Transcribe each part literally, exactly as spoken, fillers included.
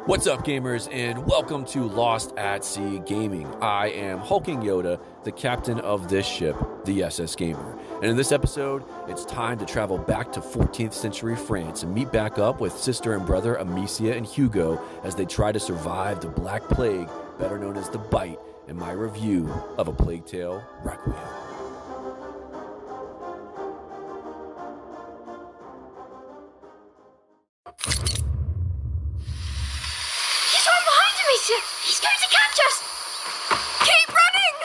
What's up, gamers, and welcome to Lost at Sea Gaming. I am Hulking Yoda, the captain of this ship, the S S Gamer. And in this episode, it's time to travel back to fourteenth century France and meet back up with sister and brother Amicia and Hugo as they try to survive the Black Plague, better known as the Bite, in my review of A Plague Tale: Requiem. He's going to catch us! Keep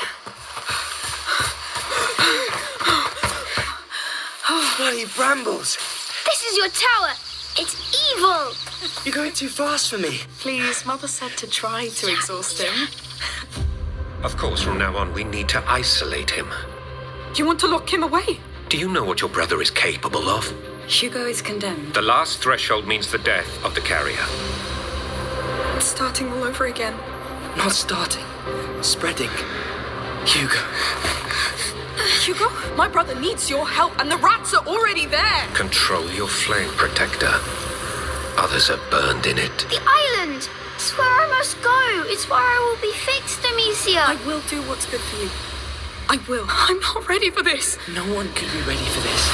running! Bloody brambles! This is your tower! It's evil! You're going too fast for me. Please, Mother said to try to exhaust him. Of course, from now on, we need to isolate him. You want to lock him away? Do you know what your brother is capable of? Hugo is condemned. The last threshold means the death of the carrier. It's starting all over again. Not starting. Spreading. Hugo. Hugo, my brother needs your help, and the rats are already there. Control your flame, Protector. Others are burned in it. The island! It's where I must go. It's where I will be fixed, Amicia. I will do what's good for you. I will. I'm not ready for this. No one can be ready for this.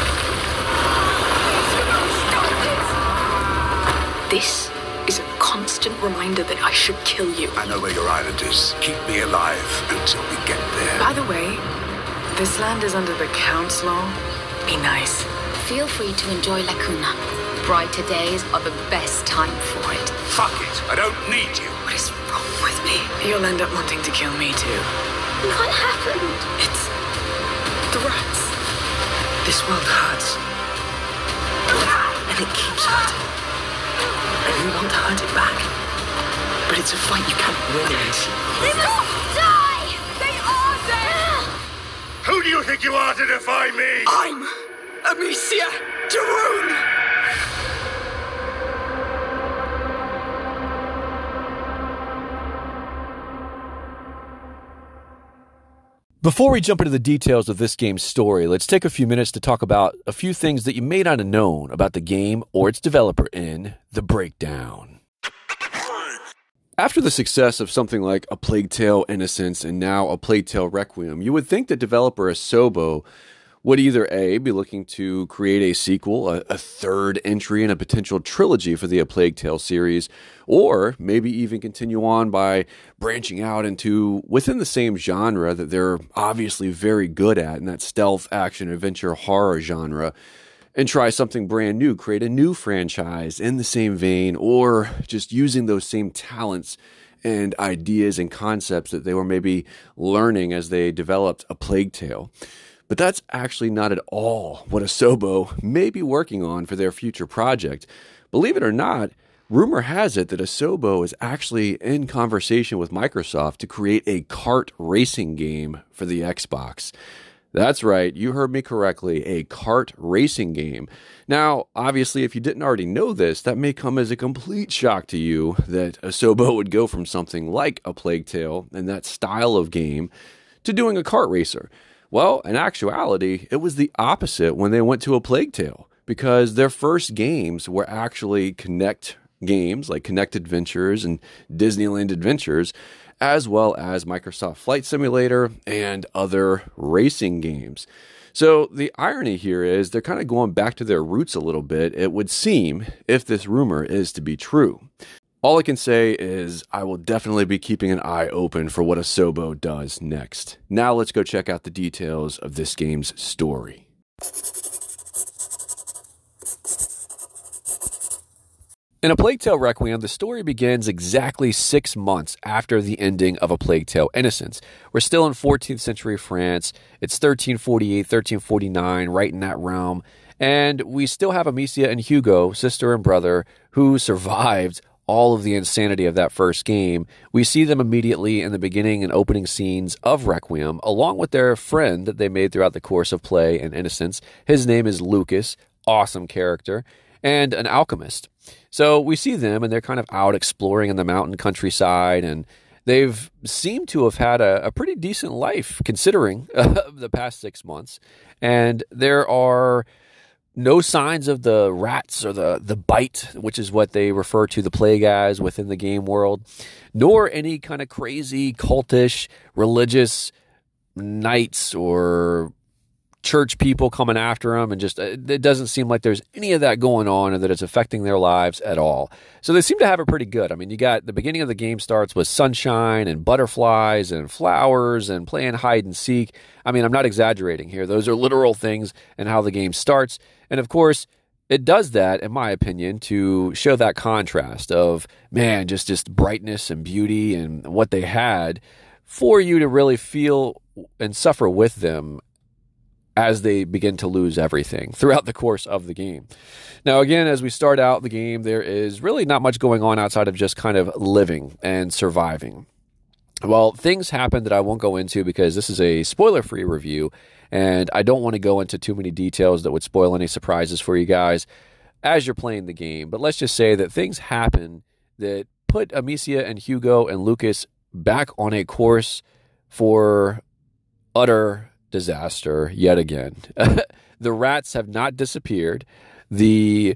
This is a constant reminder that I should kill you. I know where your island is. Keep me alive until we get there. By the way, this land is under the Count's law. Be nice. Feel free to enjoy La Cuna. Brighter days are the best time for it. Fuck it. I don't need you. What is wrong with me? You'll end up wanting to kill me too. What happened? It's the rats. This world hurts. And it keeps hurting. And you want to hurt it back. But it's a fight you can't win, Amicia. They must die! They are dead! Who do you think you are to defy me? I'm Amicia de Rune! Before we jump into the details of this game's story, let's take a few minutes to talk about a few things that you may not have known about the game or its developer in The Breakdown. After the success of something like A Plague Tale: Innocence and now A Plague Tale: Requiem, you would think that developer Asobo would either A, be looking to create a sequel, a, a third entry in a potential trilogy for the A Plague Tale series, or maybe even continue on by branching out into within the same genre that they're obviously very good at, in that stealth, action, adventure, horror genre, and try something brand new, create a new franchise in the same vein, or just using those same talents and ideas and concepts that they were maybe learning as they developed A Plague Tale. But that's actually not at all what Asobo may be working on for their future project. Believe it or not, rumor has it that Asobo is actually in conversation with Microsoft to create a kart racing game for the Xbox. That's right, you heard me correctly, a kart racing game. Now, obviously, if you didn't already know this, that may come as a complete shock to you that Asobo would go from something like A Plague Tale and that style of game to doing a kart racer. Well, in actuality, it was the opposite when they went to A Plague Tale, because their first games were actually Kinect games like Kinect Adventures and Disneyland Adventures, as well as Microsoft Flight Simulator and other racing games. So the irony here is they're kind of going back to their roots a little bit, it would seem, if this rumor is to be true. All I can say is I will definitely be keeping an eye open for what Asobo does next. Now let's go check out the details of this game's story. In A Plague Tale: Requiem, the story begins exactly six months after the ending of A Plague Tale: Innocence. We're still in fourteenth century France. It's thirteen forty-eight, thirteen forty-nine, right in that realm. And we still have Amicia and Hugo, sister and brother, who survived all of the insanity of that first game. We see them immediately in the beginning and opening scenes of Requiem, along with their friend that they made throughout the course of play and Innocence. His name is Lucas, awesome character, and an alchemist. So we see them, and they're kind of out exploring in the mountain countryside, and they've seemed to have had a, a pretty decent life, considering uh, the past six months. And there are no signs of the rats or the, the bite, which is what they refer to the plague as within the game world, nor any kind of crazy, cultish, religious knights or church people coming after them, and just it doesn't seem like there's any of that going on or that it's affecting their lives at all. So they seem to have it pretty good. I mean, you got the beginning of the game starts with sunshine and butterflies and flowers and playing hide and seek. I mean, I'm not exaggerating here. Those are literal things and how the game starts. And of course, it does that, in my opinion, to show that contrast of, man, just, just brightness and beauty and what they had for you to really feel and suffer with them as they begin to lose everything throughout the course of the game. Now, again, as we start out the game, there is really not much going on outside of just kind of living and surviving. Well, things happen that I won't go into because this is a spoiler-free review, and I don't want to go into too many details that would spoil any surprises for you guys as you're playing the game. But let's just say that things happen that put Amicia and Hugo and Lucas back on a course for utter disaster yet again. The rats have not disappeared. The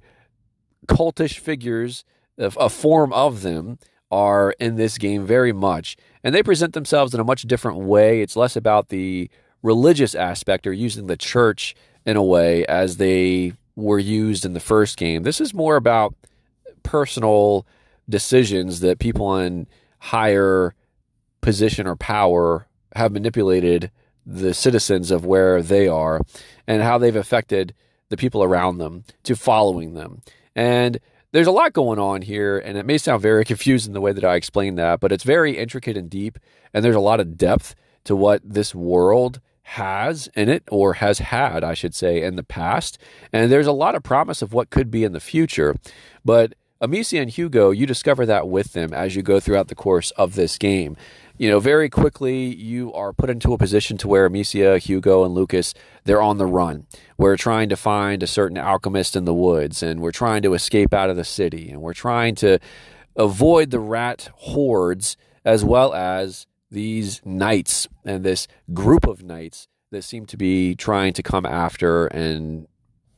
cultish figures, a form of them, are in this game very much, and they present themselves in a much different way. It's less about the religious aspect or using the church in a way as they were used in the first game. This is more about personal decisions that people in higher position or power have manipulated the citizens of where they are and how they've affected the people around them to following them. And there's a lot going on here, and it may sound very confusing the way that I explain that, but it's very intricate and deep, and there's a lot of depth to what this world has in it, or has had, I should say, in the past. And there's a lot of promise of what could be in the future. But Amicia and Hugo, you discover that with them as you go throughout the course of this game. You know, very quickly, you are put into a position to where Amicia, Hugo, and Lucas, they're on the run. We're trying to find a certain alchemist in the woods, and we're trying to escape out of the city, and we're trying to avoid the rat hordes, as well as these knights and this group of knights that seem to be trying to come after and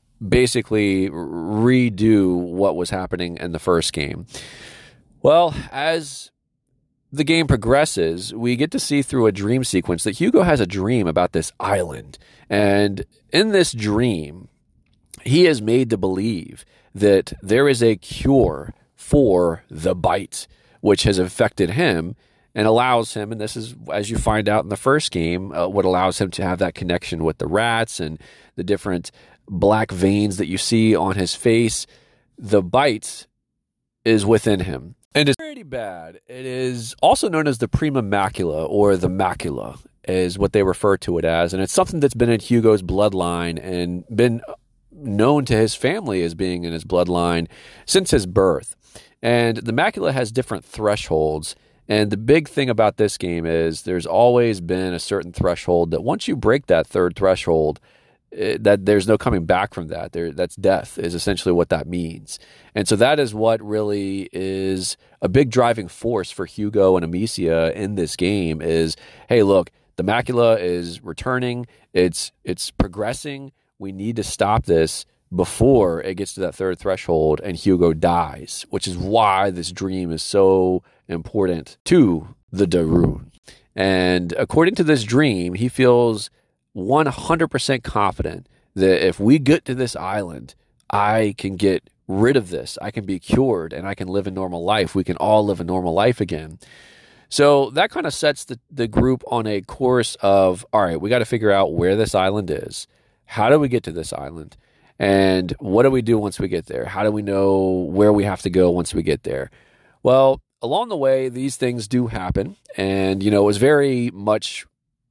basically redo what was happening in the first game. Well, as the game progresses, we get to see through a dream sequence that Hugo has a dream about this island. And in this dream, he is made to believe that there is a cure for the bite, which has affected him and allows him, and this is, as you find out in the first game, uh, what allows him to have that connection with the rats and the different black veins that you see on his face. The bite is within him. And it's pretty bad. It is also known as the prima macula, or the macula, is what they refer to it as. And it's something that's been in Hugo's bloodline and been known to his family as being in his bloodline since his birth. And the macula has different thresholds. And the big thing about this game is there's always been a certain threshold that once you break that third threshold, It, that there's no coming back from that. There, that's death is essentially what that means. And so that is what really is a big driving force for Hugo and Amicia in this game is, hey, look, the macula is returning. It's, it's progressing. We need to stop this before it gets to that third threshold and Hugo dies, which is why this dream is so important to the de Rune. And according to this dream, he feels one hundred percent confident that if we get to this island, I can get rid of this. I can be cured and I can live a normal life. We can all live a normal life again. So that kind of sets the, the group on a course of, all right, we got to figure out where this island is. How do we get to this island? And what do we do once we get there? How do we know where we have to go once we get there? Well, along the way, these things do happen. And, you know, it was very much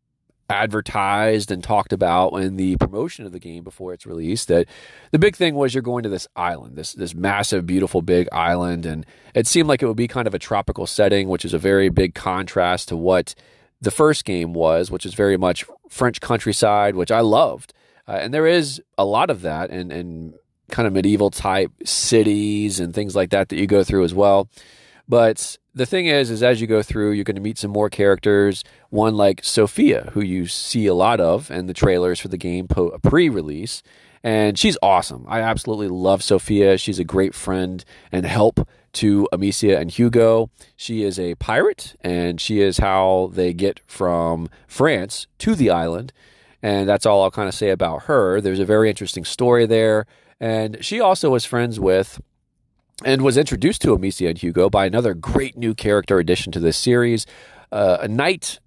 advertised and talked about in the promotion of the game before it's released that the big thing was you're going to this island, this this massive, beautiful, big island, and it seemed like it would be kind of a tropical setting, which is a very big contrast to what the first game was, which is very much French countryside, which I loved. Uh, and there is a lot of that and and kind of medieval type cities and things like that that you go through as well. But the thing is, is as you go through, you're going to meet some more characters. One like Sophia, who you see a lot of in the trailers for the game po- pre-release. And she's awesome. I absolutely love Sophia. She's a great friend and help to Amicia and Hugo. She is a pirate, and she is how they get from France to the island. And that's all I'll kind of say about her. There's a very interesting story there. And she also was friends with and was introduced to Amicia and Hugo by another great new character addition to this series, uh, a knight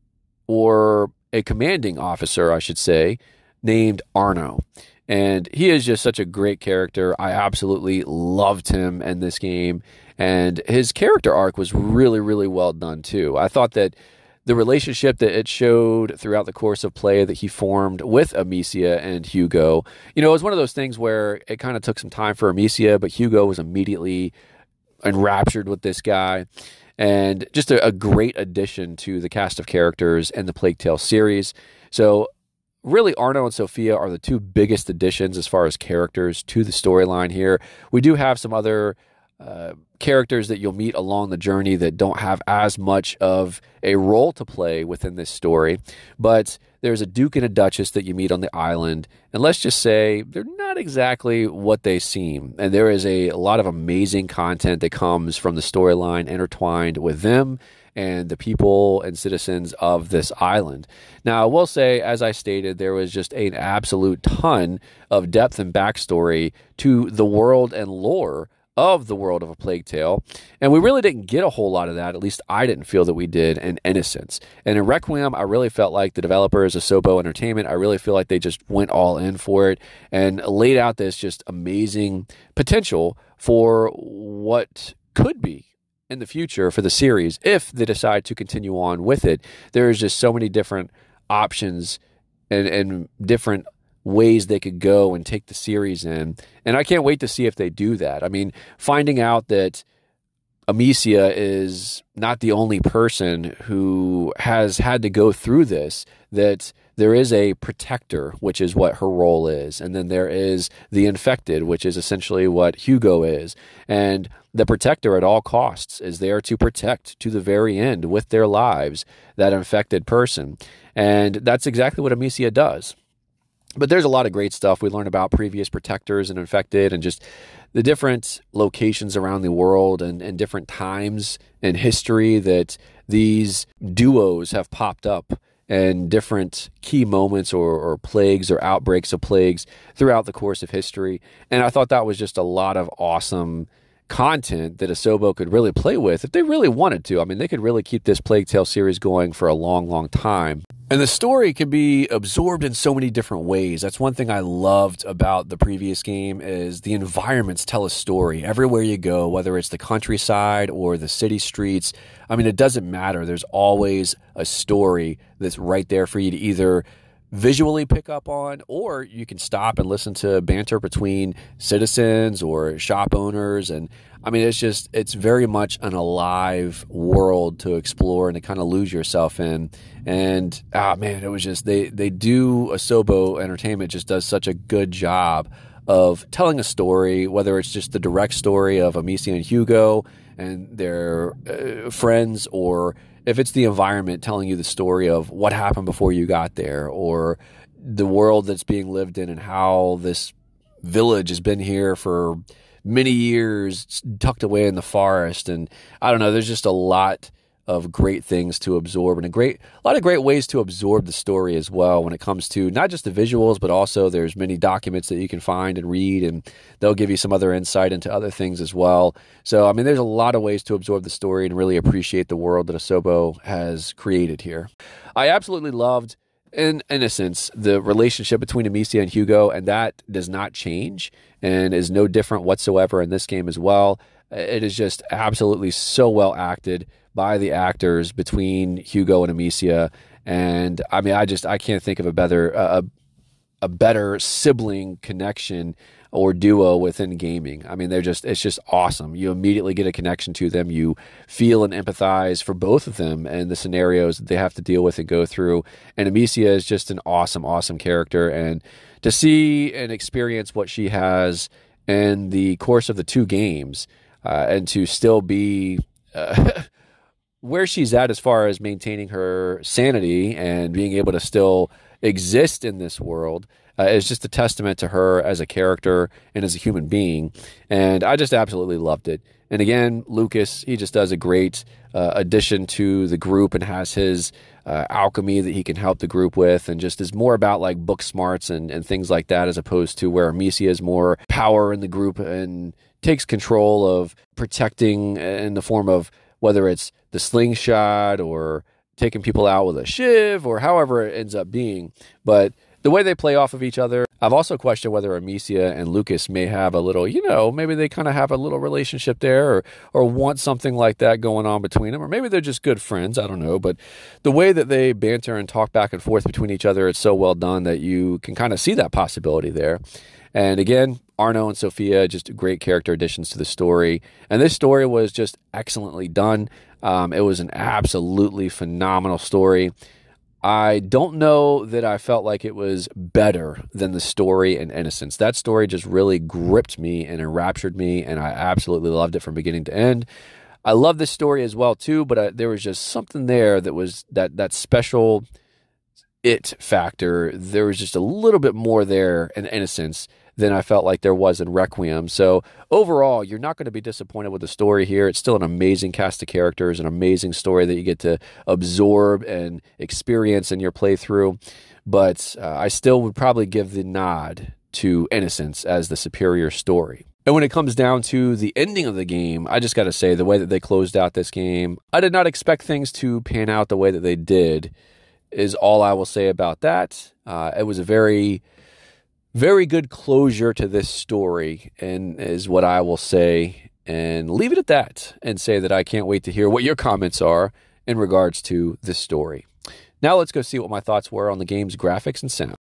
or a commanding officer, I should say, named Arno. And he is just such a great character. I absolutely loved him in this game. And his character arc was really, really well done, too. I thought that the relationship that it showed throughout the course of play that he formed with Amicia and Hugo, you know, it was one of those things where it kind of took some time for Amicia, but Hugo was immediately enraptured with this guy. And just a, a great addition to the cast of characters in the Plague Tale series. So really, Arno and Sophia are the two biggest additions as far as characters to the storyline here. We do have some other uh, characters that you'll meet along the journey that don't have as much of a role to play within this story. But there's a Duke and a Duchess that you meet on the island. And let's just say they're not exactly what they seem. And there is a, a lot of amazing content that comes from the storyline intertwined with them and the people and citizens of this island. Now, I will say, as I stated, there was just an absolute ton of depth and backstory to the world and lore of the world of A Plague Tale, and we really didn't get a whole lot of that. At least I didn't feel that we did in Innocence. And in Requiem, I really felt like the developers of Asobo Entertainment, I really feel like they just went all in for it and laid out this just amazing potential for what could be in the future for the series if they decide to continue on with it. There's just so many different options and, and different ways they could go and take the series in. And I can't wait to see if they do that. I mean, finding out that Amicia is not the only person who has had to go through this, that there is a protector, which is what her role is. And then there is the infected, which is essentially what Hugo is. And the protector at all costs is there to protect to the very end with their lives that infected person. And that's exactly what Amicia does. But there's a lot of great stuff. We learn about previous protectors and infected and just the different locations around the world and, and different times in history that these duos have popped up and different key moments or, or plagues or outbreaks of plagues throughout the course of history. And I thought that was just a lot of awesome content that Asobo could really play with if they really wanted to. I mean, they could really keep this Plague Tale series going for a long, long time. And the story can be absorbed in so many different ways. That's one thing I loved about the previous game is the environments tell a story. Everywhere you go, whether it's the countryside or the city streets, I mean, it doesn't matter. There's always a story that's right there for you to either visually pick up on, or you can stop and listen to banter between citizens or shop owners. And I mean, it's just, it's very much an alive world to explore and to kind of lose yourself in. And, ah, man, it was just, they, they do, Asobo Entertainment just does such a good job of telling a story, whether it's just the direct story of Amicia and Hugo and their uh, friends, or if it's the environment telling you the story of what happened before you got there, or the world that's being lived in and how this village has been here for many years, tucked away in the forest. And I don't know, there's just a lot of great things to absorb and a great, a lot of great ways to absorb the story as well when it comes to not just the visuals, but also there's many documents that you can find and read, and they'll give you some other insight into other things as well. So, I mean, there's a lot of ways to absorb the story and really appreciate the world that Asobo has created here. I absolutely loved, in Innocence, the relationship between Amicia and Hugo, and that does not change and is no different whatsoever in this game as well. It is just absolutely so well acted by the actors between Hugo and Amicia. And I mean, I just, I can't think of a better, uh, a better sibling connection or duo within gaming. I mean, they're just, it's just awesome. You immediately get a connection to them. You feel and empathize for both of them and the scenarios that they have to deal with and go through. And Amicia is just an awesome, awesome character. And to see and experience what she has in the course of the two games, uh, and to still be, uh, where she's at as far as maintaining her sanity and being able to still exist in this world uh, is just a testament to her as a character and as a human being. And I just absolutely loved it. And again, Lucas, he just does a great uh, addition to the group and has his uh, alchemy that he can help the group with, and just is more about like book smarts and, and things like that, as opposed to where Amicia is more power in the group and takes control of protecting in the form of whether it's the slingshot or taking people out with a shiv or however it ends up being. But the way they play off of each other, I've also questioned whether Amicia and Lucas may have a little, you know, maybe they kind of have a little relationship there, or or want something like that going on between them, or maybe they're just good friends. I don't know. But the way that they banter and talk back and forth between each other, it's so well done that you can kind of see that possibility there. And again, Arno and Sophia, just great character additions to the story. And this story was just excellently done. Um, it was an absolutely phenomenal story. I don't know that I felt like it was better than the story in Innocence. That story just really gripped me and enraptured me, and I absolutely loved it from beginning to end. I love this story as well, too, but I, there was just something there that was that that special it factor. There was just a little bit more there in Innocence than I felt like there was in Requiem. So overall, you're not going to be disappointed with the story here. It's still an amazing cast of characters, an amazing story that you get to absorb and experience in your playthrough. But uh, I still would probably give the nod to Innocence as the superior story. And when it comes down to the ending of the game, I just got to say, the way that they closed out this game, I did not expect things to pan out the way that they did, is all I will say about that. Uh, it was a very... very good closure to this story, and is what I will say, and leave it at that, and say that I can't wait to hear what your comments are in regards to this story. Now let's go see what my thoughts were on the game's graphics and sound.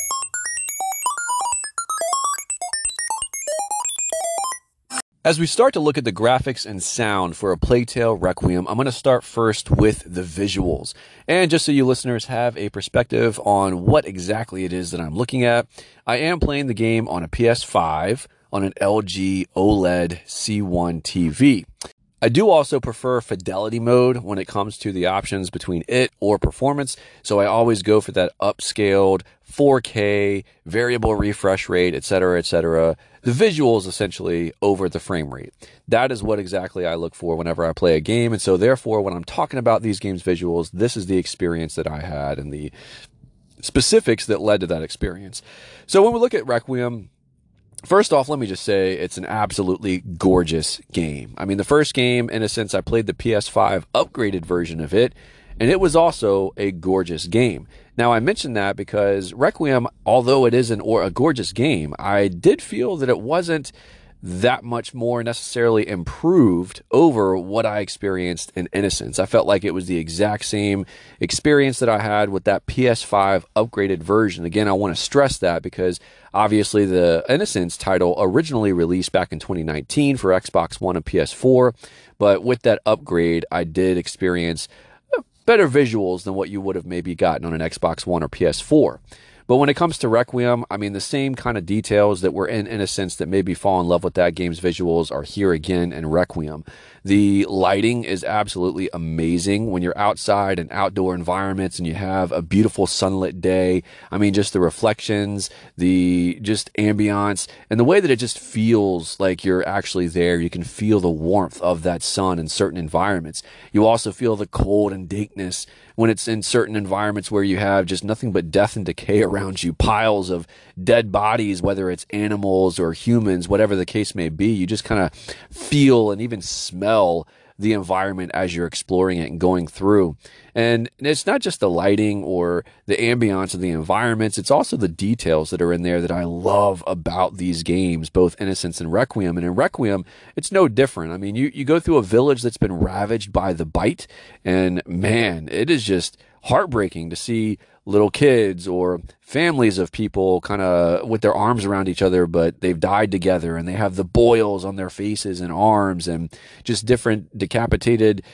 As we start to look at the graphics and sound for A Plague Tale Requiem, I'm going to start first with the visuals. And just so you listeners have a perspective on what exactly it is that I'm looking at, I am playing the game on a P S five on an L G OLED C one T V. I do also prefer fidelity mode when it comes to the options between it or performance, so I always go for that upscaled four K, variable refresh rate, et cetera, et cetera. The visuals essentially over the frame rate. That is what exactly I look for whenever I play a game, and so therefore when I'm talking about these games' visuals, this is the experience that I had and the specifics that led to that experience. So when we look at Requiem, first off, let me just say it's an absolutely gorgeous game. I mean, the first game, in a sense, I played the P S five upgraded version of it, and it was also a gorgeous game. Now, I mentioned that because Requiem, although it is an or a gorgeous game, I did feel that it wasn't that much more necessarily improved over what I experienced in Innocence. I felt like it was the exact same experience that I had with that P S five upgraded version. Again, I want to stress that because obviously the Innocence title originally released back in twenty nineteen for Xbox One and P S four, but with that upgrade, I did experience better visuals than what you would have maybe gotten on an Xbox One or P S four. But when it comes to Requiem, I mean, the same kind of details that were in Innocence that made me fall in love with that game's visuals are here again in Requiem. The lighting is absolutely amazing when you're outside in outdoor environments and you have a beautiful sunlit day. I mean, just the reflections, the just ambiance, and the way that it just feels like you're actually there. You can feel the warmth of that sun in certain environments. You also feel the cold and dankness when it's in certain environments where you have just nothing but death and decay around you, piles of dead bodies, whether it's animals or humans, whatever the case may be. You just kind of feel and even smell the environment as you're exploring it and going through. And it's not just the lighting or the ambiance of the environments, it's also the details that are in there that I love about these games, both Innocence and Requiem. And in Requiem, it's no different. I mean, you, you go through a village that's been ravaged by the bite, and man, it is just heartbreaking to see little kids or families of people kind of with their arms around each other, but they've died together and they have the boils on their faces and arms and just different decapitated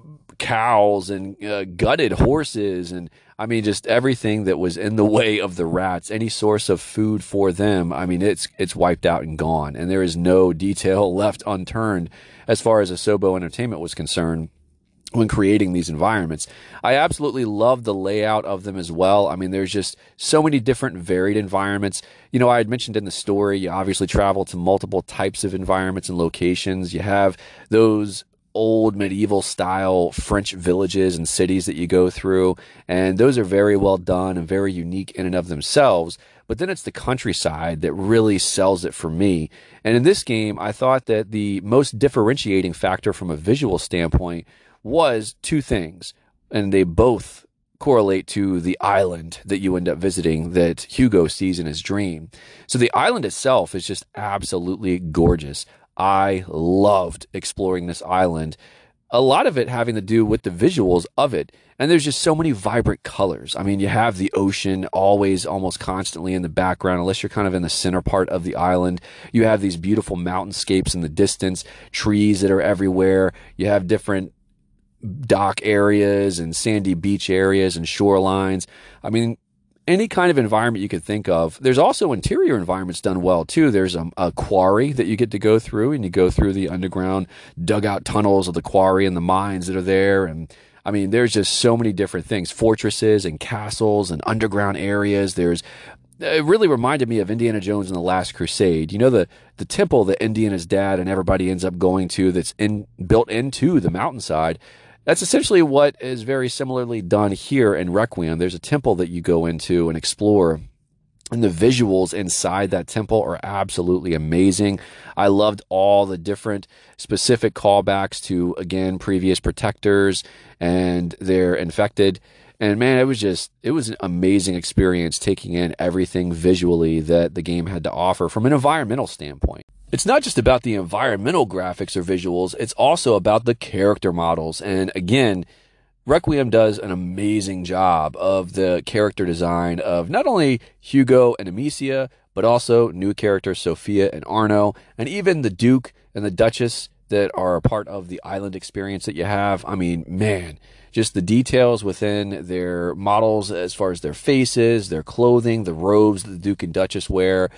cows and uh, gutted horses. And I mean, just everything that was in the way of the rats, any source of food for them. I mean, it's, it's wiped out and gone, and there is no detail left unturned as far as Asobo Entertainment was concerned. when creating these environments. I absolutely love the layout of them as well. I mean, there's just so many different varied environments. You know, I had mentioned in the story, you obviously travel to multiple types of environments and locations. You have those old medieval style French villages and cities that you go through, and those are very well done and very unique in and of themselves. But then it's the countryside that really sells it for me. And in this game, I thought that the most differentiating factor from a visual standpoint was two things, and they both correlate to the island that you end up visiting that Hugo sees in his dream. So the island itself is just absolutely gorgeous. I loved exploring this island, a lot of it having to do with the visuals of it. And there's just so many vibrant colors. I mean, you have the ocean always almost constantly in the background, unless you're kind of in the center part of the island. You have these beautiful mountainscapes in the distance, trees that are everywhere. You have different dock areas and sandy beach areas and shorelines. I mean, any kind of environment you could think of. There's also interior environments done well too. There's a, a quarry that you get to go through, and you go through the underground dugout tunnels of the quarry and the mines that are there. And I mean, there's just so many different things, fortresses and castles and underground areas. There's It really reminded me of Indiana Jones and the Last Crusade. You know, the the temple that Indy and his dad and everybody ends up going to that's in built into the mountainside. That's essentially what is very similarly done here in Requiem. There's a temple that you go into and explore, and the visuals inside that temple are absolutely amazing. I loved all the different specific callbacks to, again, previous protectors and their infected. And man, it was just, it was an amazing experience taking in everything visually that the game had to offer from an environmental standpoint. It's not just about the environmental graphics or visuals, it's also about the character models. And again, Requiem does an amazing job of the character design of not only Hugo and Amicia, but also new characters Sophia and Arno, and even the Duke and the Duchess that are a part of the island experience that you have. I mean, man, just the details within their models as far as their faces, their clothing, the robes that the Duke and Duchess wear,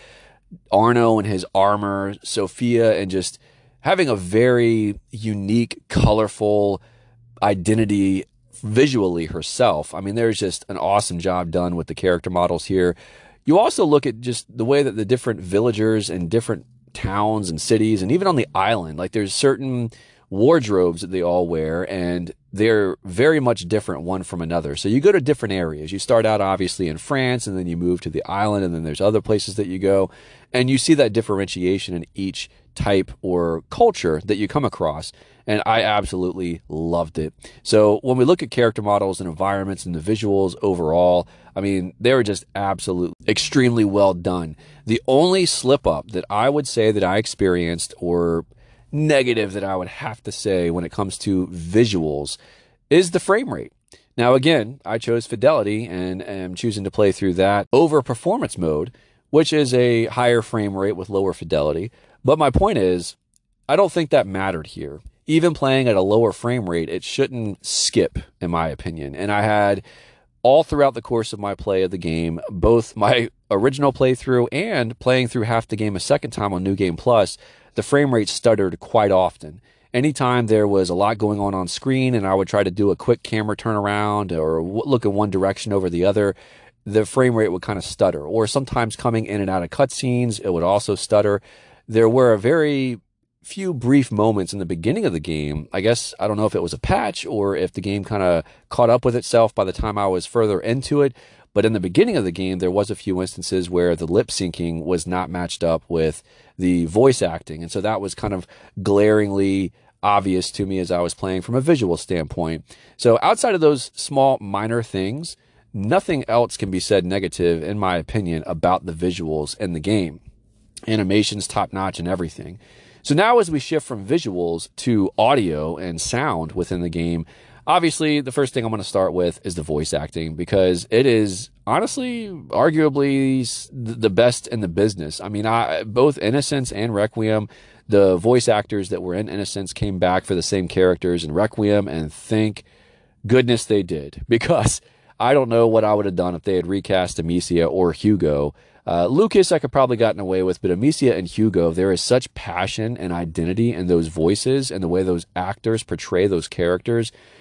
Arno and his armor, Sophia, and just having a very unique, colorful identity visually herself. I mean, there's just an awesome job done with the character models here. You also look at just the way that the different villagers and different towns and cities, and even on the island, like there's certain wardrobes that they all wear, and they're very much different one from another. So you go to different areas. You start out obviously in France, and then you move to the island, and then there's other places that you go, and you see that differentiation in each type or culture that you come across. And I absolutely loved it. So when we look at character models and environments and the visuals overall, I mean, they were just absolutely extremely well done. The only slip up that I would say that I experienced, or negative that I would have to say when it comes to visuals, is the frame rate. Now, again, I chose fidelity and am choosing to play through that over performance mode, which is a higher frame rate with lower fidelity. But my point is, I don't think that mattered here. Even playing at a lower frame rate, it shouldn't skip, in my opinion. And I had, all throughout the course of my play of the game, both my original playthrough and playing through half the game a second time on New Game Plus, the frame rate stuttered quite often. Anytime there was a lot going on on screen and I would try to do a quick camera turnaround or look in one direction over the other, the frame rate would kind of stutter. Or sometimes coming in and out of cutscenes, it would also stutter. There were a very few brief moments in the beginning of the game. I guess, I don't know if it was a patch or if the game kind of caught up with itself by the time I was further into it. But in the beginning of the game, there was a few instances where the lip syncing was not matched up with the voice acting. And so that was kind of glaringly obvious to me as I was playing from a visual standpoint. So outside of those small minor things, nothing else can be said negative, in my opinion, about the visuals in the game. Animation's top notch and everything. So now as we shift from visuals to audio and sound within the game, obviously the first thing I'm going to start with is the voice acting, because it is honestly arguably the best in the business. I mean, I, both Innocence and Requiem, the voice actors that were in Innocence came back for the same characters in Requiem, and thank goodness they did, because I don't know what I would have done if they had recast Amicia or Hugo. Uh, Lucas I could probably gotten away with, but Amicia and Hugo, there is such passion and identity in those voices and the way those actors portray those characters.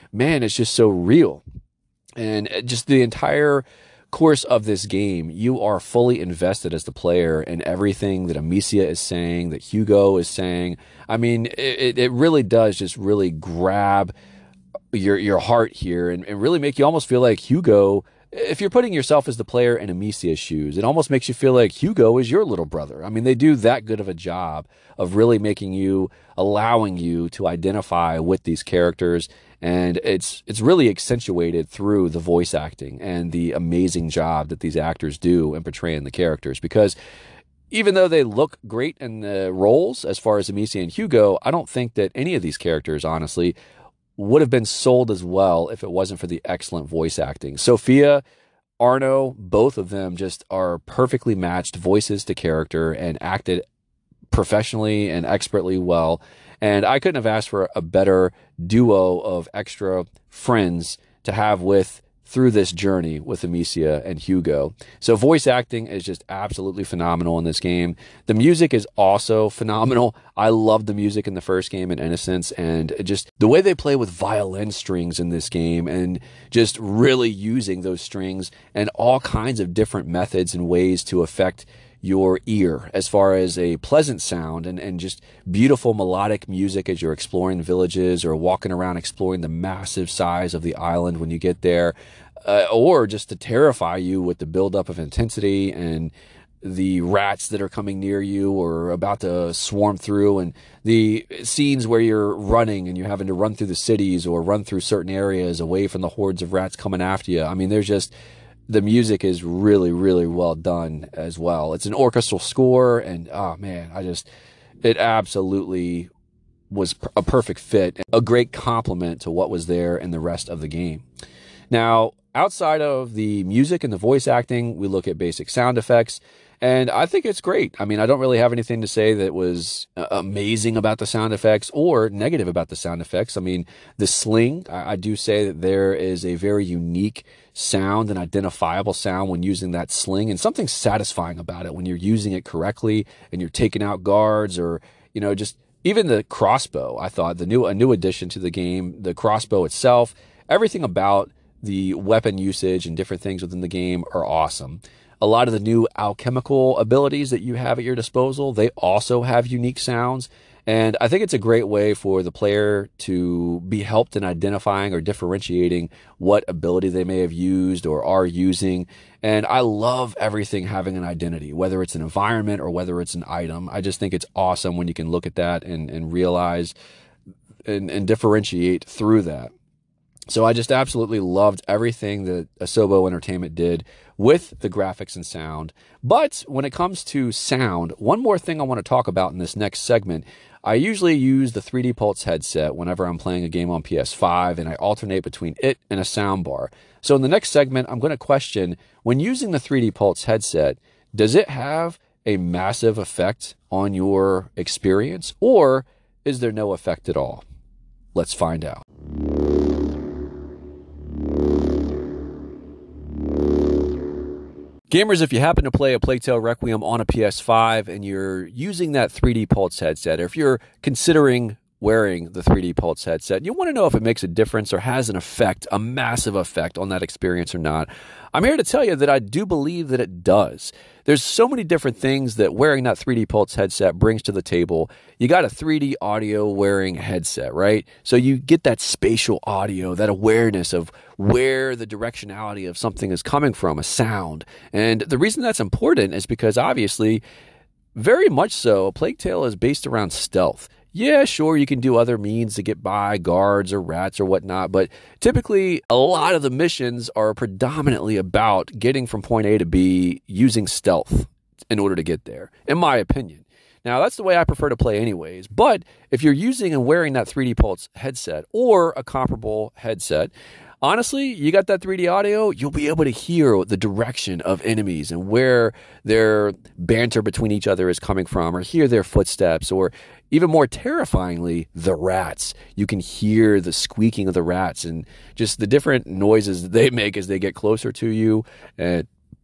man, it's just so real. And just the entire course of this game, you are fully invested as the player in everything that Amicia is saying, that Hugo is saying. I mean, it, it really does just really grab your your heart here and, and really make you almost feel like Hugo, if you're putting yourself as the player in Amicia's shoes, it almost makes you feel like Hugo is your little brother. I mean, they do that good of a job of really making you, allowing you to identify with these characters. And it's it's really accentuated through the voice acting and the amazing job that these actors do in portraying the characters. Because even though they look great in the roles, as far as Amicia and Hugo, I don't think that any of these characters, honestly, would have been sold as well if it wasn't for the excellent voice acting. Sophia, Arno, both of them just are perfectly matched voices to character and acted professionally and expertly well. And I couldn't have asked for a better duo of extra friends to have with through this journey with Amicia and Hugo. So voice acting is just absolutely phenomenal in this game. The music is also phenomenal. I love the music in the first game in Innocence, and just the way they play with violin strings in this game and just really using those strings and all kinds of different methods and ways to affect your ear as far as a pleasant sound and, and just beautiful melodic music as you're exploring villages or walking around exploring the massive size of the island when you get there, uh, or just to terrify you with the buildup of intensity and the rats that are coming near you or about to swarm through, and the scenes where you're running and you're having to run through the cities or run through certain areas away from the hordes of rats coming after you. I mean, there's just... the music is really, really well done as well. It's an orchestral score, and oh man, I just, it absolutely was a perfect fit, a great complement to what was there in the rest of the game. Now, outside of the music and the voice acting, we look at basic sound effects, and I think it's great. I mean, I don't really have anything to say that was amazing about the sound effects or negative about the sound effects. I mean, the sling, I, I do say that there is a very unique sound and identifiable sound when using that sling, and something satisfying about it when you're using it correctly and you're taking out guards, or, you know, just even the crossbow. I thought the new, a new addition to the game, the crossbow itself, everything about the weapon usage and different things within the game are awesome. A lot of the new alchemical abilities that you have at your disposal, they also have unique sounds. And I think it's a great way for the player to be helped in identifying or differentiating what ability they may have used or are using. And I love everything having an identity, whether it's an environment or whether it's an item. I just think it's awesome when you can look at that and, and realize and, and differentiate through that. So I just absolutely loved everything that Asobo Entertainment did with the graphics and sound. But when it comes to sound, one more thing I want to talk about in this next segment. I usually use the three D Pulse headset whenever I'm playing a game on P S five, and I alternate between it and a soundbar. So in the next segment, I'm going to question, when using the three D Pulse headset, does it have a massive effect on your experience, or is there no effect at all? Let's find out. Gamers, if you happen to play A Plague Tale Requiem on a P S five and you're using that three D Pulse headset, or if you're considering wearing the three D Pulse headset, you want to know if it makes a difference or has an effect, a massive effect on that experience or not. I'm here to tell you that I do believe that it does. There's so many different things that wearing that three D Pulse headset brings to the table. You got a three D audio wearing headset, right? So you get that spatial audio, that awareness of where the directionality of something is coming from, a sound. And the reason that's important is because obviously, very much so, A Plague Tale is based around stealth. Yeah, sure, you can do other means to get by, guards or rats or whatnot, but typically a lot of the missions are predominantly about getting from point A to B using stealth in order to get there, in my opinion. Now, that's the way I prefer to play anyways, but if you're using and wearing that three D Pulse headset or a comparable headset, honestly, you got that three D audio, you'll be able to hear the direction of enemies and where their banter between each other is coming from, or hear their footsteps, or even more terrifyingly, the rats. You can hear the squeaking of the rats and just the different noises that they make as they get closer to you. And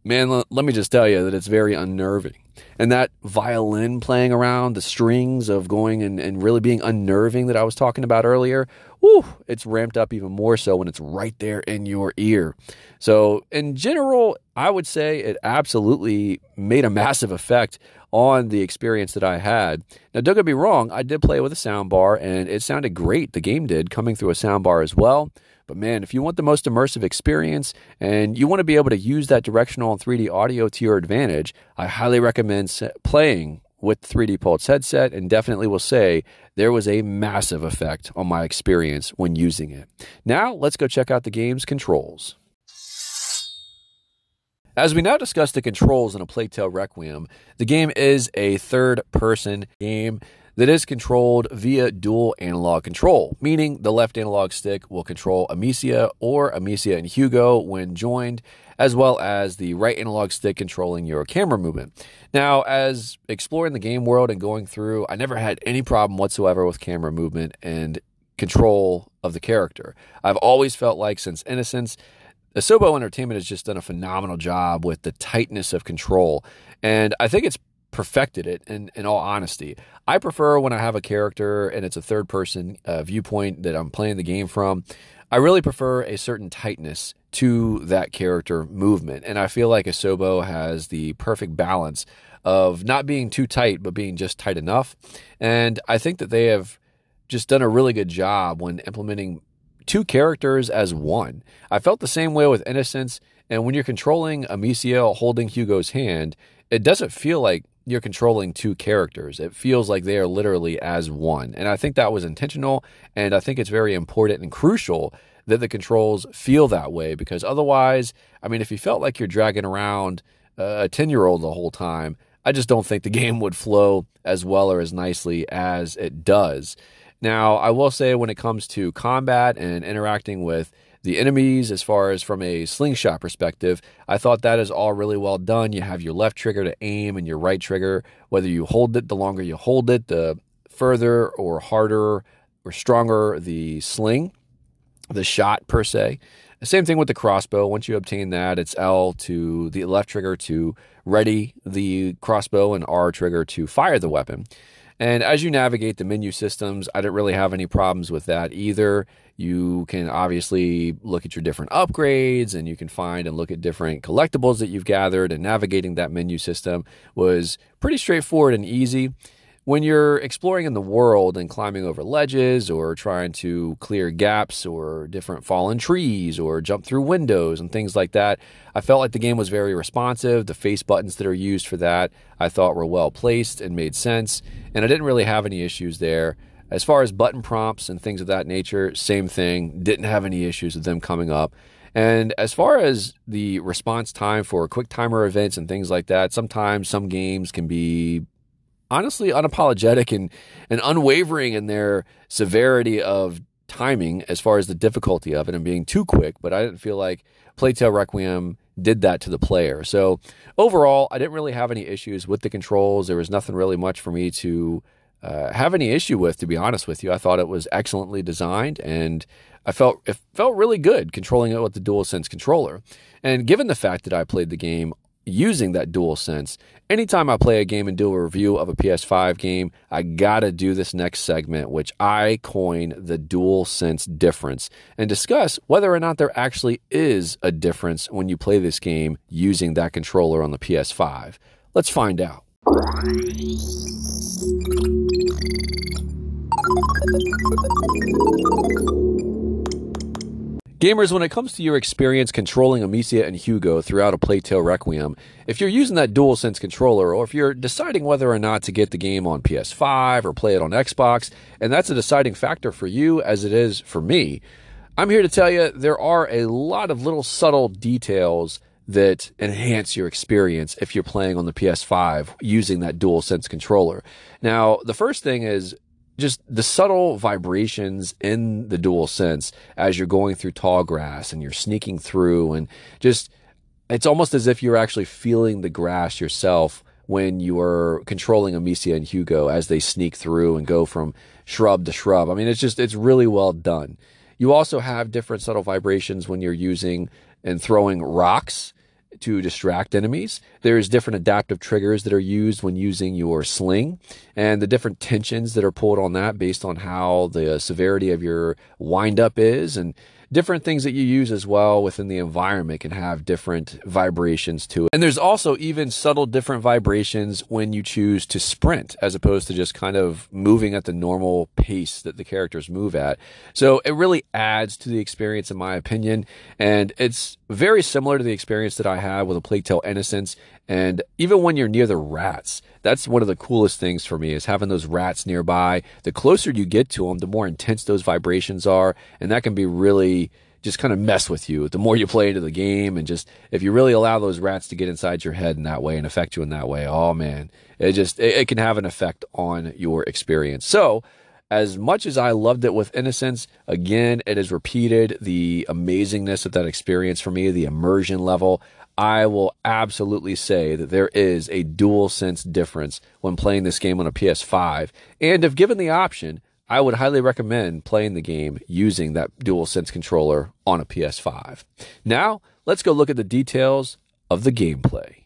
Man, l- let me just tell you that it's very unnerving. And that violin playing around, the strings of going and, and really being unnerving that I was talking about earlier, whew, it's ramped up even more so when it's right there in your ear. So in general, I would say it absolutely made a massive effect on the experience that I had. Now, don't get me wrong, I did play with a soundbar, and it sounded great. The game did, coming through a soundbar as well. But man, if you want the most immersive experience and you want to be able to use that directional and three D audio to your advantage, I highly recommend playing with the three D Pulse headset, and definitely will say there was a massive effect on my experience when using it. Now, let's go check out the game's controls. As we now discuss the controls in A Plague Tale Requiem, the game is a third-person game that is controlled via dual analog control, meaning the left analog stick will control Amicia or Amicia and Hugo when joined, as well as the right analog stick controlling your camera movement. Now, as exploring the game world and going through, I never had any problem whatsoever with camera movement and control of the character. I've always felt like since Innocence, Asobo Entertainment has just done a phenomenal job with the tightness of control, and I think it's perfected it in, in all honesty. I prefer when I have a character and it's a third person uh, viewpoint that I'm playing the game from. I really prefer a certain tightness to that character movement, and I feel like Asobo has the perfect balance of not being too tight but being just tight enough. And I think that they have just done a really good job when implementing two characters as one. I felt the same way with Innocence, and when you're controlling Amicia holding Hugo's hand, it doesn't feel like you're controlling two characters. It feels like they are literally as one. And I think that was intentional, and I think it's very important and crucial that the controls feel that way, because otherwise, I mean, if you felt like you're dragging around a ten-year-old the whole time, I just don't think the game would flow as well or as nicely as it does. Now, I will say when it comes to combat and interacting with the enemies, as far as from a slingshot perspective, I thought that is all really well done. You have your left trigger to aim and your right trigger. Whether you hold it, the longer you hold it, the further or harder or stronger the sling, the shot per se. The same thing with the crossbow. Once you obtain that, it's L to the left trigger to ready the crossbow and R trigger to fire the weapon. And as you navigate the menu systems, I didn't really have any problems with that either. You can obviously look at your different upgrades, and you can find and look at different collectibles that you've gathered, and navigating that menu system was pretty straightforward and easy. When you're exploring in the world and climbing over ledges or trying to clear gaps or different fallen trees or jump through windows and things like that, I felt like the game was very responsive. The face buttons that are used for that I thought were well placed and made sense, and I didn't really have any issues there. As far as button prompts and things of that nature, same thing. Didn't have any issues with them coming up. And as far as the response time for quick timer events and things like that, sometimes some games can be honestly unapologetic and, and unwavering in their severity of timing as far as the difficulty of it and being too quick, but I didn't feel like Plague Tale Requiem did that to the player. So overall, I didn't really have any issues with the controls. There was nothing really much for me to uh, have any issue with, to be honest with you. I thought it was excellently designed, and I felt it felt really good controlling it with the DualSense controller. And given the fact that I played the game using that DualSense, anytime I play a game and do a review of a P S five game, I gotta do this next segment, which I coin the DualSense difference, and discuss whether or not there actually is a difference when you play this game using that controller on the P S five. Let's find out. Gamers, when it comes to your experience controlling Amicia and Hugo throughout A Plague Tale Requiem, if you're using that DualSense controller, or if you're deciding whether or not to get the game on P S five or play it on Xbox, and that's a deciding factor for you as it is for me, I'm here to tell you there are a lot of little subtle details that enhance your experience if you're playing on the P S five using that DualSense controller. Now, the first thing is just the subtle vibrations in the DualSense as you're going through tall grass and you're sneaking through, and just, it's almost as if you're actually feeling the grass yourself when you are controlling Amicia and Hugo as they sneak through and go from shrub to shrub. I mean, it's just, it's really well done. You also have different subtle vibrations when you're using and throwing rocks to distract enemies. There's different adaptive triggers that are used when using your sling, and the different tensions that are pulled on that based on how the severity of your wind-up is, and different things that you use as well within the environment can have different vibrations to it. And there's also even subtle different vibrations when you choose to sprint as opposed to just kind of moving at the normal pace that the characters move at. So it really adds to the experience in my opinion, and it's very similar to the experience that I had with A Plague Tale Innocence. And even when you're near the rats, that's one of the coolest things for me, is having those rats nearby. The closer you get to them, the more intense those vibrations are, and that can be really just kind of mess with you the more you play into the game. And just, if you really allow those rats to get inside your head in that way and affect you in that way, oh man, it just, it, it can have an effect on your experience. So as much as I loved it with Innocence, again, it has repeated the amazingness of that experience for me, the immersion level. I will absolutely say that there is a DualSense difference when playing this game on a P S five. And if given the option, I would highly recommend playing the game using that DualSense controller on a P S five. Now, let's go look at the details of the gameplay.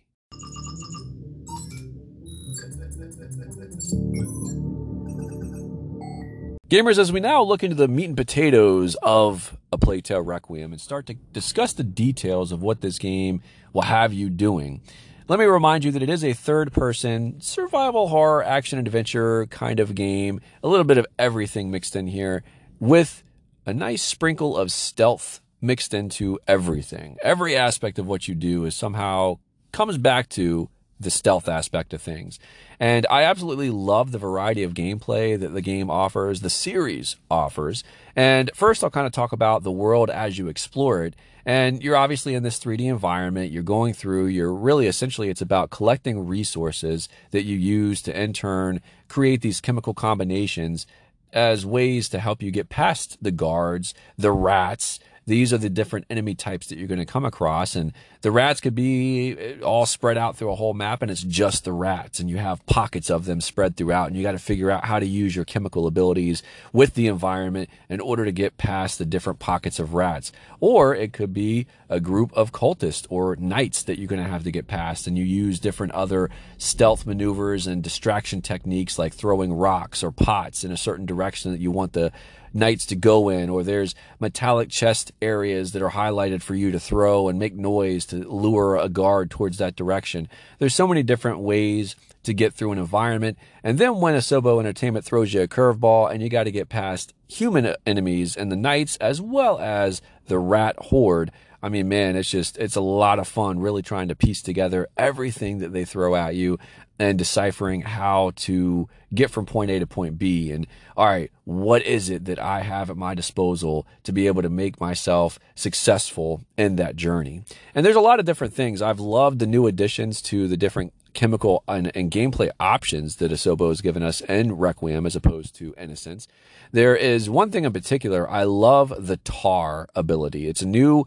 Gamers, as we now look into the meat and potatoes of A Plague Tale Requiem and start to discuss the details of what this game will have you doing, let me remind you that it is a third-person survival horror action adventure kind of game, a little bit of everything mixed in here, with a nice sprinkle of stealth mixed into everything. Every aspect of what you do is somehow comes back to the stealth aspect of things. And I absolutely love the variety of gameplay that the game offers, the series offers. And first, I'll kind of talk about the world as you explore it. And you're obviously in this three D environment. You're going through, you're really essentially, it's about collecting resources that you use to in turn create these chemical combinations as ways to help you get past the guards, the rats. These are the different enemy types that you're going to come across, and the rats could be all spread out through a whole map, and it's just the rats, and you have pockets of them spread throughout, and you got to figure out how to use your chemical abilities with the environment in order to get past the different pockets of rats. Or it could be a group of cultists or knights that you're going to have to get past, and you use different other stealth maneuvers and distraction techniques like throwing rocks or pots in a certain direction that you want the knights to go in, or there's metallic chest areas that are highlighted for you to throw and make noise to lure a guard towards that direction. There's so many different ways to get through an environment. And then when Asobo Entertainment throws you a curveball and you got to get past human enemies and the knights as well as the rat horde, I mean, man, it's just, it's a lot of fun really trying to piece together everything that they throw at you and deciphering how to get from point A to point B. And all right, what is it that I have at my disposal to be able to make myself successful in that journey? And there's a lot of different things. I've loved the new additions to the different chemical and, and gameplay options that Asobo has given us in Requiem as opposed to Innocence. There is one thing in particular. I love the tar ability. It's a new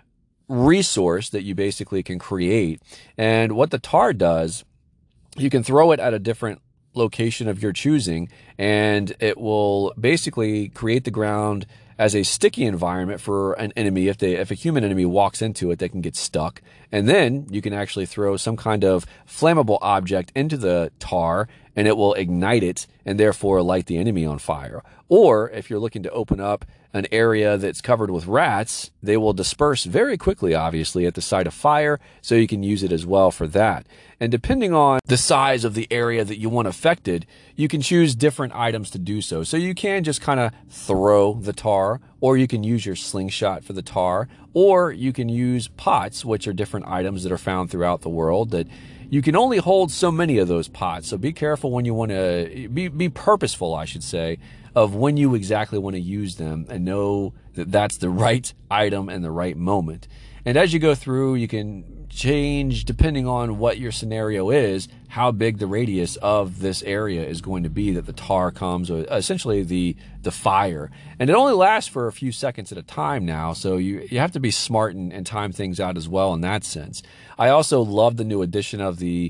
resource that you basically can create. And what the tar does, you can throw it at a different location of your choosing, and it will basically create the ground as a sticky environment for an enemy. If they, if a human enemy walks into it, they can get stuck. And then you can actually throw some kind of flammable object into the tar, and it will ignite it and therefore light the enemy on fire. Or if you're looking to open up an area that's covered with rats, they will disperse very quickly, obviously, at the sight of fire, so you can use it as well for that. And depending on the size of the area that you want affected, you can choose different items to do so. So you can just kind of throw the tar, or you can use your slingshot for the tar, or you can use pots, which are different items that are found throughout the world that you can only hold so many of those pots. So be careful when you want to, be, be purposeful, I should say, of when you exactly want to use them, and know that that's the right item and the right moment. And as you go through, you can change, depending on what your scenario is, how big the radius of this area is going to be that the tar comes, or essentially the the fire. And it only lasts for a few seconds at a time now, so you, you have to be smart and, and time things out as well in that sense. I also love the new addition of the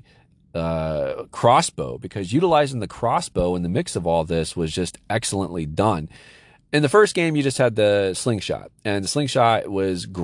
Uh, crossbow, because utilizing the crossbow in the mix of all this was just excellently done. In the first game, you just had the slingshot, and the slingshot was great.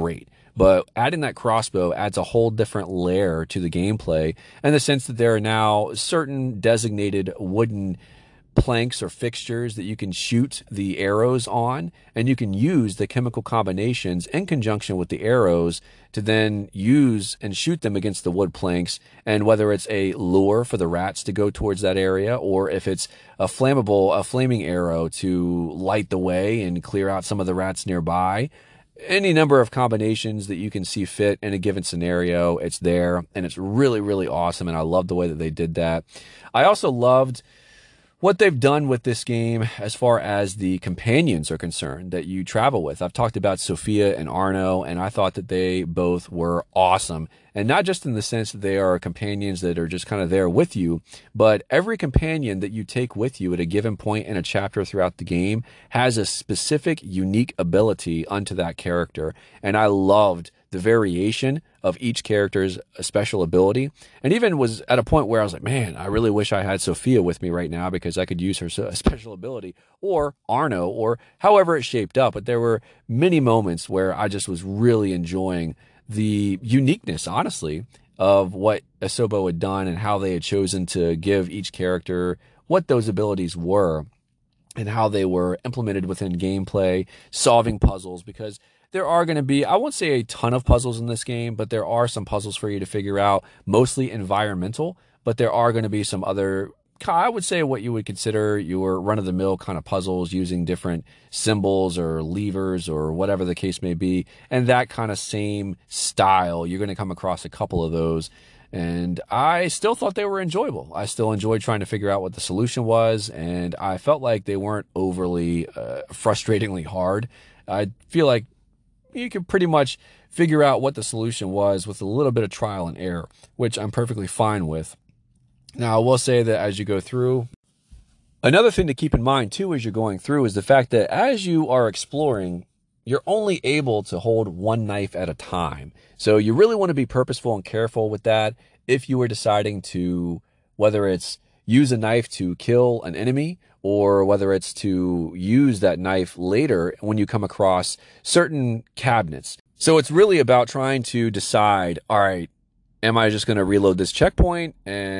but adding that crossbow adds a whole different layer to the gameplay in the sense that there are now certain designated wooden planks or fixtures that you can shoot the arrows on, and you can use the chemical combinations in conjunction with the arrows to then use and shoot them against the wood planks. And whether it's a lure for the rats to go towards that area, or if it's a flammable, a flaming arrow to light the way and clear out some of the rats nearby, any number of combinations that you can see fit in a given scenario, it's there, and it's really, really awesome. And I love the way that they did that. I also loved what they've done with this game as far as the companions are concerned that you travel with. I've talked about Sophia and Arno, and I thought that they both were awesome. And not just in the sense that they are companions that are just kind of there with you, but every companion that you take with you at a given point in a chapter throughout the game has a specific, unique ability unto that character. And I loved the variation of each character's special ability, and even was at a point where I was like, man, I really wish I had Sophia with me right now because I could use her special ability, or Arno, or however it shaped up. But there were many moments where I just was really enjoying the uniqueness, honestly, of what Asobo had done and how they had chosen to give each character what those abilities were and how they were implemented within gameplay, solving puzzles, because there are going to be, I won't say a ton of puzzles in this game, but there are some puzzles for you to figure out, mostly environmental, but there are going to be some other, I would say what you would consider your run-of-the-mill kind of puzzles using different symbols or levers or whatever the case may be. And that kind of same style, you're going to come across a couple of those. And I still thought they were enjoyable. I still enjoyed trying to figure out what the solution was, and I felt like they weren't overly uh, frustratingly hard. I feel like you could pretty much figure out what the solution was with a little bit of trial and error, which I'm perfectly fine with. Now, I will say that as you go through, another thing to keep in mind too as you're going through is the fact that as you are exploring, you're only able to hold one knife at a time. So you really want to be purposeful and careful with that. If you were deciding to, whether it's use a knife to kill an enemy, or whether it's to use that knife later when you come across certain cabinets. So it's really about trying to decide, all right, am I just going to reload this checkpoint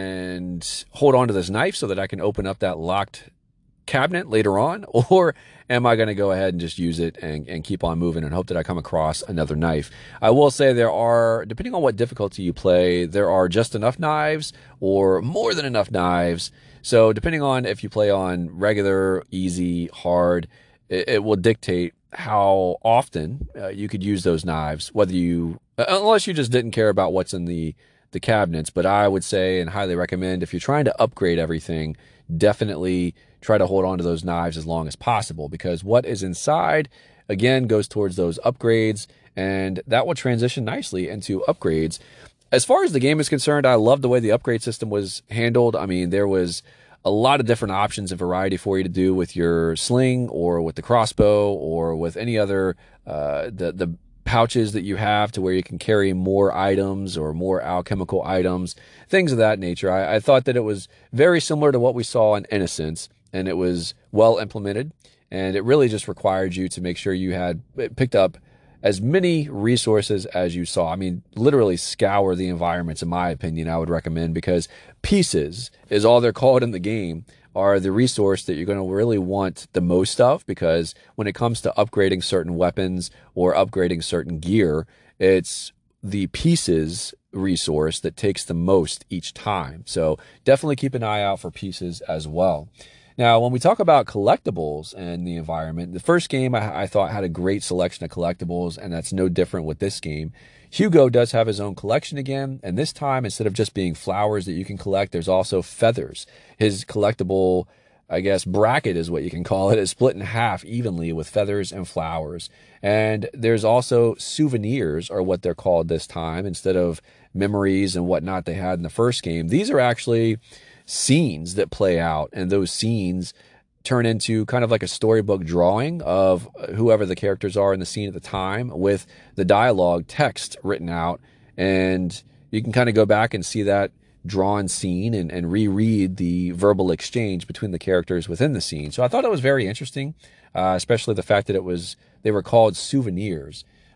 and hold on to this knife so that I can open up that locked cabinet later on? Or am I going to go ahead and just use it and, and keep on moving and hope that I come across another knife? I will say there are, depending on what difficulty you play, there are just enough knives or more than enough knives. So depending on if you play on regular, easy, hard, it, it will dictate how often uh, you could use those knives, whether you, uh, unless you just didn't care about what's in the, the cabinets. But I would say and highly recommend, if you're trying to upgrade everything, definitely try to hold on to those knives as long as possible, because what is inside, again, goes towards those upgrades, and that will transition nicely into upgrades. As far as the game is concerned, I love the way the upgrade system was handled. I mean, there was a lot of different options and variety for you to do with your sling or with the crossbow or with any other uh, the the pouches that you have to where you can carry more items or more alchemical items, things of that nature. I, I thought that it was very similar to what we saw in Innocence, and it was well implemented, and it really just required you to make sure you had picked up as many resources as you saw. I mean, literally scour the environments, in my opinion, I would recommend, because pieces is all they're called in the game, are the resource that you're going to really want the most of, because when it comes to upgrading certain weapons or upgrading certain gear, it's the pieces resource that takes the most each time. So definitely keep an eye out for pieces as well. Now, when we talk about collectibles and the environment, the first game I, I thought had a great selection of collectibles, and that's no different with this game. Hugo does have his own collection again, and this time, instead of just being flowers that you can collect, there's also feathers. His collectible, I guess, bracket is what you can call it, is split in half evenly with feathers and flowers. And there's also souvenirs, or what they're called this time, instead of memories and whatnot they had in the first game. These are actually scenes that play out, and those scenes turn into kind of like a storybook drawing of whoever the characters are in the scene at the time, with the dialogue text written out, and you can kind of go back and see that drawn scene and, and reread the verbal exchange between the characters within the scene. So I thought it was very interesting, uh, especially the fact that it was they were called souvenirs.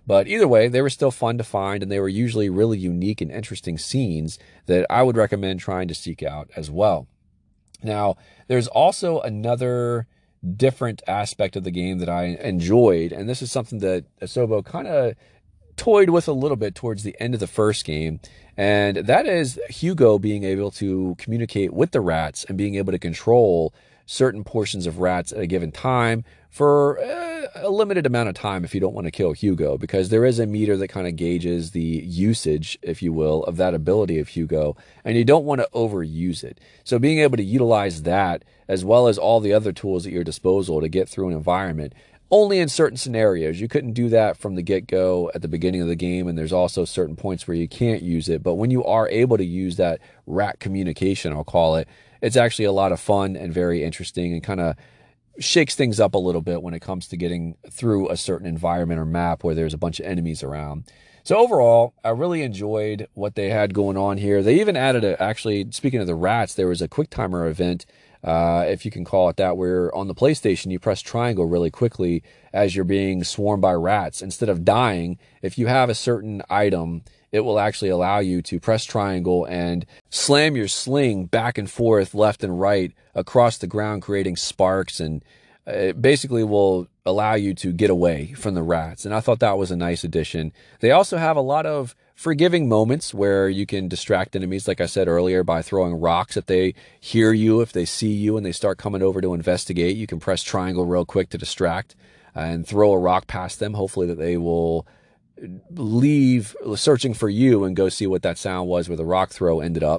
But either way, they were still fun to find, and they were usually really unique and interesting scenes that I would recommend trying to seek out as well. Now, there's also another different aspect of the game that I enjoyed, and this is something that Asobo kind of toyed with a little bit towards the end of the first game, and that is Hugo being able to communicate with the rats and being able to control certain portions of rats at a given time for uh, a limited amount of time if you don't want to kill Hugo, because there is a meter that kind of gauges the usage, if you will, of that ability of Hugo, and you don't want to overuse it. So being able to utilize that as well as all the other tools at your disposal to get through an environment, only in certain scenarios. You couldn't do that from the get-go at the beginning of the game, and there's also certain points where you can't use it. But when you are able to use that rat communication, I'll call it, it's actually a lot of fun and very interesting, and kind of shakes things up a little bit when it comes to getting through a certain environment or map where there's a bunch of enemies around. So overall, I really enjoyed what they had going on here. They even added a, actually, speaking of the rats, there was a quick timer event, uh, if you can call it that, where on the PlayStation, you press triangle really quickly as you're being swarmed by rats. Instead of dying, if you have a certain item, it will actually allow you to press triangle and slam your sling back and forth, left and right, across the ground, creating sparks, and it basically will allow you to get away from the rats. And I thought that was a nice addition. They also have a lot of forgiving moments where you can distract enemies, like I said earlier, by throwing rocks. If they hear you, if they see you, and they start coming over to investigate, you can press triangle real quick to distract and throw a rock past them. Hopefully that they will leave searching for you and go see what that sound was where the rock throw ended up.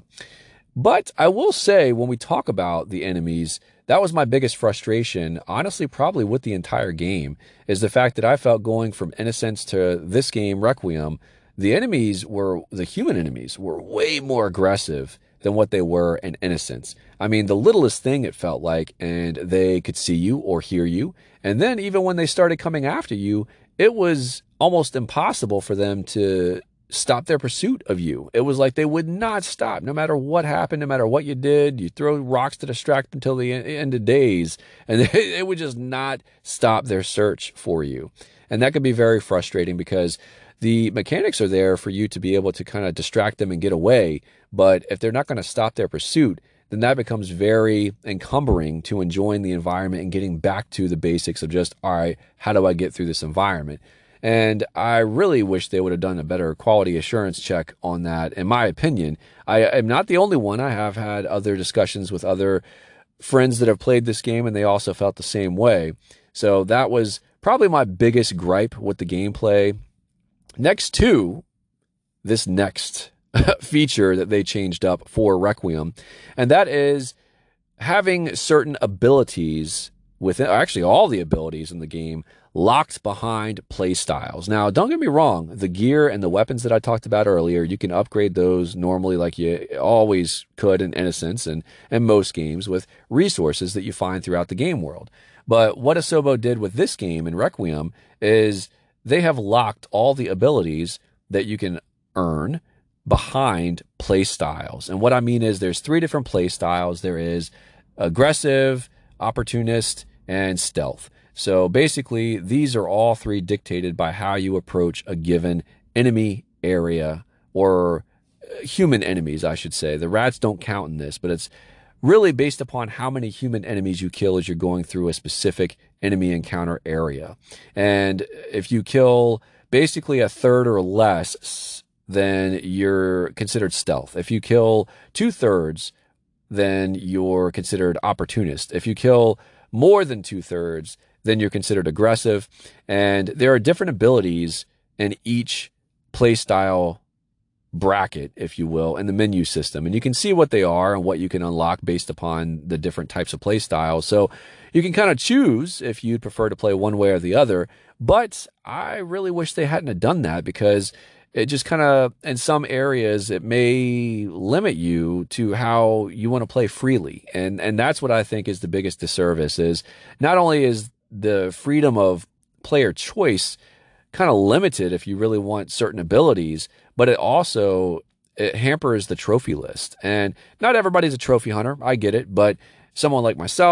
But I will say, when we talk about the enemies, that was my biggest frustration, honestly, probably with the entire game, is the fact that I felt going from Innocence to this game, Requiem, the enemies were, the human enemies, were way more aggressive than what they were in Innocence. I mean, the littlest thing it felt like, and they could see you or hear you. And then even when they started coming after you, it was almost impossible for them to stop their pursuit of you. It was like they would not stop, no matter what happened, no matter what you did. You throw rocks to distract them until the end of days, and they, it would just not stop their search for you. And that could be very frustrating, because the mechanics are there for you to be able to kind of distract them and get away. But if they're not going to stop their pursuit, then that becomes very encumbering to enjoying the environment and getting back to the basics of just, all right, how do I get through this environment? And I really wish they would have done a better quality assurance check on that, in my opinion. I am not the only one. I have had other discussions with other friends that have played this game, and they also felt the same way. So that was probably my biggest gripe with the gameplay. Next to this next feature that they changed up for Requiem, and that is having certain abilities within, actually all the abilities in the game, locked behind play styles. Now, don't get me wrong, the gear and the weapons that I talked about earlier, you can upgrade those normally like you always could in Innocence and, and most games with resources that you find throughout the game world. But what Asobo did with this game in Requiem is they have locked all the abilities that you can earn behind play styles. And what I mean is there's three different play styles. There is aggressive, opportunist, and stealth. So basically, these are all three dictated by how you approach a given enemy area, or human enemies, I should say. The rats don't count in this, but it's really based upon how many human enemies you kill as you're going through a specific enemy encounter area. And if you kill basically a third or less, then you're considered stealth. If you kill two-thirds, then you're considered opportunist. If you kill more than two-thirds, then you're considered aggressive. And there are different abilities in each playstyle bracket, if you will, in the menu system. And you can see what they are and what you can unlock based upon the different types of playstyles. So you can kind of choose if you'd prefer to play one way or the other. But I really wish they hadn't have done that, because it just kind of, in some areas, it may limit you to how you want to play freely. And and that's what I think is the biggest disservice, is not only is the freedom of player choice kind of limited if you really want certain abilities, but it also it hampers the trophy list. And not everybody's a trophy hunter, I get it, but someone like myself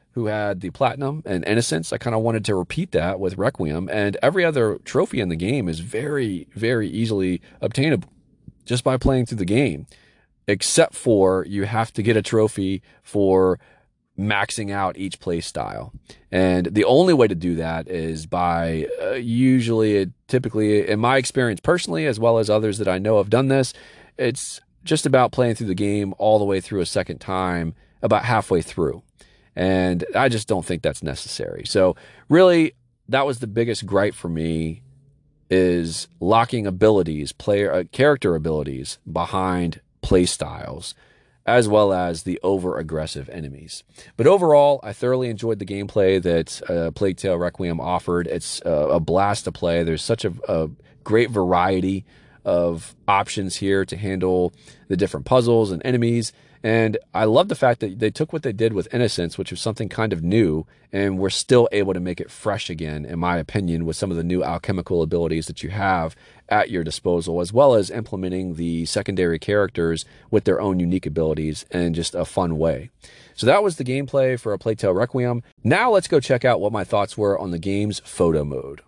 who had the Platinum and Innocence, I kind of wanted to repeat that with Requiem. And every other trophy in the game is very, very easily obtainable just by playing through the game, except for you have to get a trophy for maxing out each play style. And the only way to do that is by uh, usually, typically, in my experience personally, as well as others that I know have done this, it's just about playing through the game all the way through a second time, about halfway through. And I just don't think that's necessary. So really, that was the biggest gripe for me, is locking abilities, player uh, character abilities behind play styles, as well as the over-aggressive enemies. But overall, I thoroughly enjoyed the gameplay that uh, Plague Tale Requiem offered. It's uh, a blast to play. There's such a, a great variety of options here to handle the different puzzles and enemies. And I love the fact that they took what they did with Innocence, which was something kind of new, and we're still able to make it fresh again, in my opinion, with some of the new alchemical abilities that you have at your disposal, as well as implementing the secondary characters with their own unique abilities in just a fun way. So that was the gameplay for A Plague Tale Requiem. Now let's go check out what my thoughts were on the game's photo mode.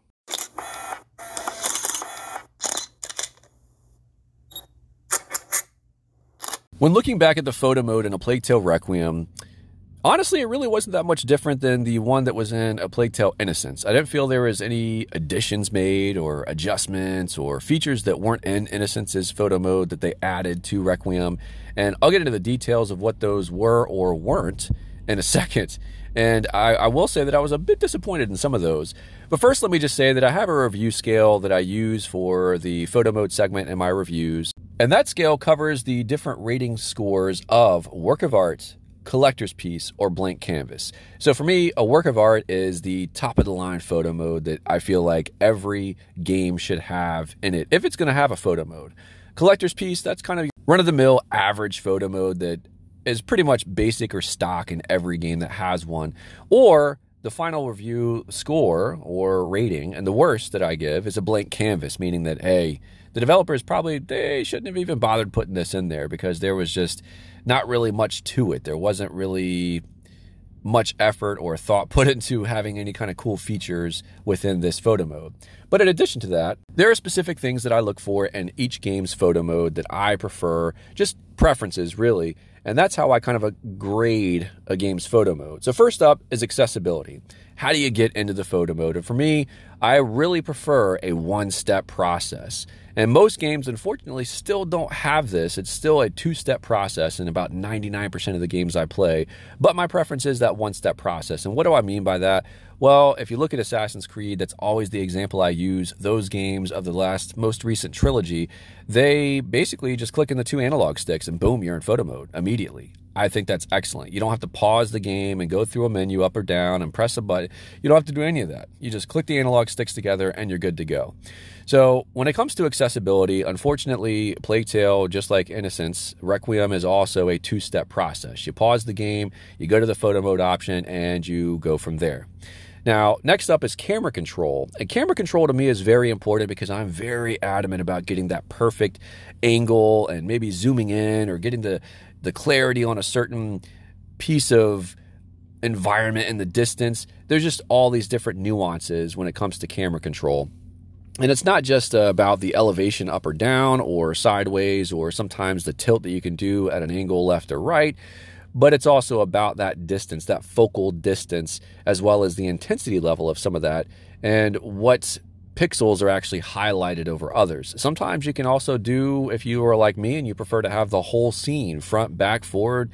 When looking back at the photo mode in A Plague Tale Requiem, honestly, it really wasn't that much different than the one that was in A Plague Tale Innocence. I didn't feel there was any additions made or adjustments or features that weren't in Innocence's photo mode that they added to Requiem. And I'll get into the details of what those were or weren't in a second. And I, I will say that I was a bit disappointed in some of those. But first, let me just say that I have a review scale that I use for the photo mode segment in my reviews. And that scale covers the different rating scores of work of art, collector's piece, or blank canvas. So for me, a work of art is the top of the line photo mode that I feel like every game should have in it, if it's going to have a photo mode. Collector's piece, that's kind of run-of-the-mill average photo mode that is pretty much basic or stock in every game that has one. Or the final review score or rating, and the worst that I give, is a blank canvas, meaning that, hey, the developers probably, they shouldn't have even bothered putting this in there because there was just not really much to it. There wasn't really much effort or thought put into having any kind of cool features within this photo mode. But in addition to that, there are specific things that I look for in each game's photo mode that I prefer, just preferences really, and that's how I kind of grade a game's photo mode. So first up is accessibility. How do you get into the photo mode? And for me, I really prefer a one-step process. And most games, unfortunately, still don't have this. It's still a two-step process in about ninety-nine percent of the games I play. But my preference is that one-step process. And what do I mean by that? Well, if you look at Assassin's Creed, that's always the example I use. Those games of the last, most recent trilogy, they basically just click in the two analog sticks and boom, you're in photo mode immediately. I think that's excellent. You don't have to pause the game and go through a menu up or down and press a button. You don't have to do any of that. You just click the analog sticks together and you're good to go. So when it comes to accessibility, unfortunately, Plague Tale, just like Innocence, Requiem is also a two-step process. You pause the game, you go to the photo mode option, and you go from there. Now, next up is camera control. And camera control to me is very important because I'm very adamant about getting that perfect angle and maybe zooming in or getting the, the clarity on a certain piece of environment in the distance. There's just all these different nuances when it comes to camera control. And it's not just uh, about the elevation up or down or sideways or sometimes the tilt that you can do at an angle left or right, but it's also about that distance, that focal distance, as well as the intensity level of some of that and what pixels are actually highlighted over others. Sometimes you can also do, if you are like me and you prefer to have the whole scene, front, back, forward,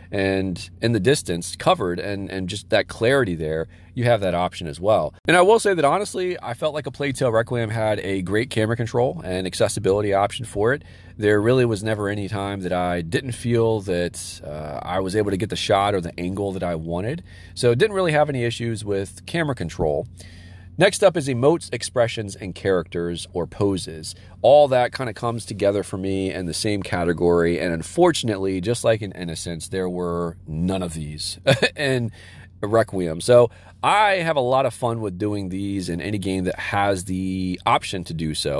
and in the distance covered and, and just that clarity there, you have that option as well. And I will say that honestly, I felt like A Plague Tale Requiem had a great camera control and accessibility option for it. There really was never any time that I didn't feel that uh, I was able to get the shot or the angle that I wanted. So it didn't really have any issues with camera control. Next up is emotes, expressions, and characters or poses. All that kind of comes together for me in the same category. And unfortunately, just like in Innocence, there were none of these in Requiem. So I have a lot of fun with doing these in any game that has the option to do so.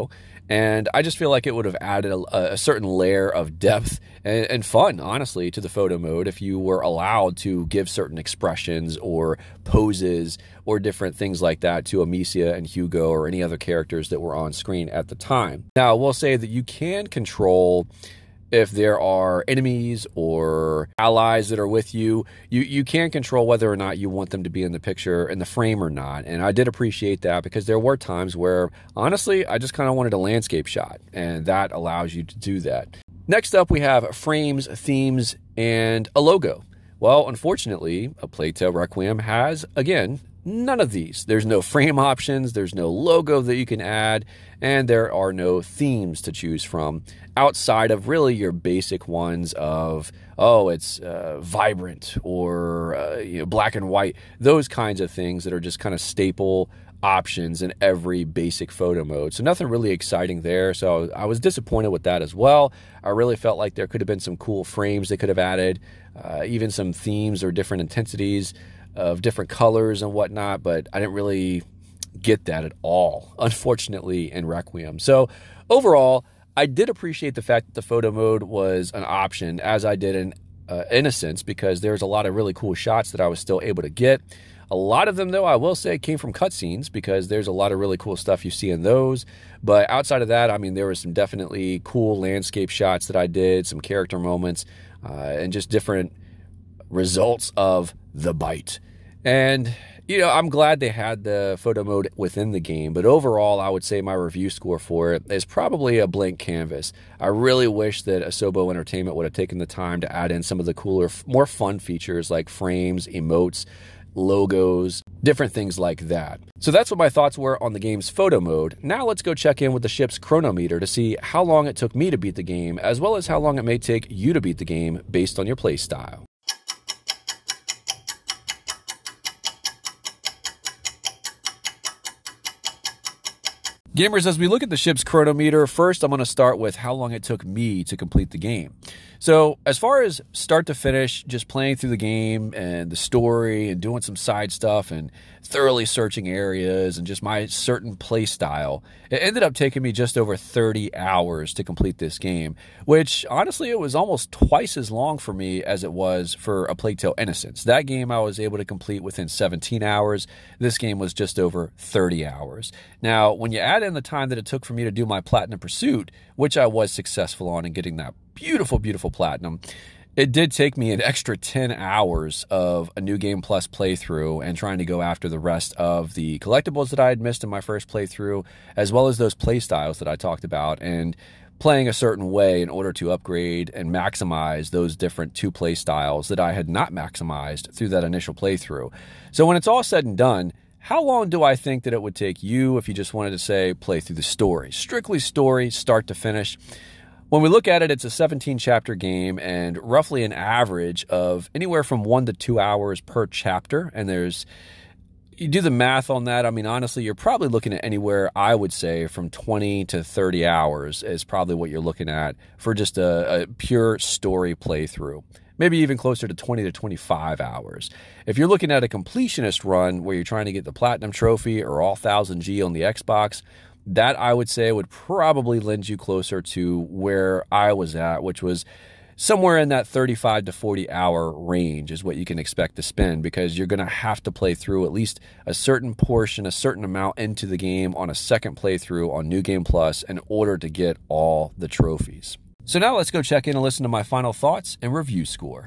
And I just feel like it would have added a, a certain layer of depth and, and fun, honestly, to the photo mode if you were allowed to give certain expressions or poses or different things like that to Amicia and Hugo or any other characters that were on screen at the time. Now, I will say that you can control if there are enemies or allies that are with you, you you can control whether or not you want them to be in the picture, in the frame or not. And I did appreciate that because there were times where, honestly, I just kind of wanted a landscape shot, and that allows you to do that. Next up, we have frames, themes, and a logo. Well, unfortunately, A Plague Tale Requiem has, again, none of these. There's no frame options, there's no logo that you can add, and there are no themes to choose from outside of really your basic ones of, oh, it's uh, vibrant or uh, you know, black and white, those kinds of things that are just kind of staple options in every basic photo mode. So nothing really exciting there. So I was disappointed with that as well. I really felt like there could have been some cool frames they could have added, uh, even some themes or different intensities of different colors and whatnot, but I didn't really get that at all, unfortunately, in Requiem. So overall, I did appreciate the fact that the photo mode was an option, as I did in uh, Innocence, because there's a lot of really cool shots that I was still able to get. A lot of them, though, I will say, came from cutscenes, because there's a lot of really cool stuff you see in those. But outside of that, I mean, there was some definitely cool landscape shots that I did, some character moments, uh, and just different results of the bite. And, you know, I'm glad they had the photo mode within the game, but overall, I would say my review score for it is probably a blank canvas. I really wish that Asobo Entertainment would have taken the time to add in some of the cooler, more fun features like frames, emotes, logos, different things like that. So that's what my thoughts were on the game's photo mode. Now let's go check in with the ship's chronometer to see how long it took me to beat the game, as well as how long it may take you to beat the game based on your play style. Gamers, as we look at the ship's chronometer, first I'm going to start with how long it took me to complete the game. So as far as start to finish, just playing through the game and the story and doing some side stuff and thoroughly searching areas and just my certain play style, it ended up taking me just over thirty hours to complete this game, which honestly, it was almost twice as long for me as it was for A Plague Tale Innocence. That game I was able to complete within seventeen hours. This game was just over thirty hours. Now, when you add in the time that it took for me to do my Platinum Pursuit, which I was successful on in getting that beautiful, beautiful Platinum, it did take me an extra ten hours of a New Game Plus playthrough and trying to go after the rest of the collectibles that I had missed in my first playthrough, as well as those play styles that I talked about, and playing a certain way in order to upgrade and maximize those different two play styles that I had not maximized through that initial playthrough. So when it's all said and done, how long do I think that it would take you if you just wanted to, say, play through the story? Strictly story, start to finish. When we look at it, it's a seventeen chapter game and roughly an average of anywhere from one to two hours per chapter. And there's, you do the math on that, I mean, honestly, you're probably looking at anywhere, I would say, from twenty to thirty hours is probably what you're looking at for just a, a pure story playthrough. Maybe even closer to twenty to twenty-five hours. If you're looking at a completionist run where you're trying to get the Platinum Trophy or all one thousand G on the Xbox, that I would say would probably lend you closer to where I was at, which was somewhere in that thirty-five to forty hour range is what you can expect to spend, because you're going to have to play through at least a certain portion, a certain amount into the game on a second playthrough on New Game Plus in order to get all the trophies. So now let's go check in and listen to my final thoughts and review score.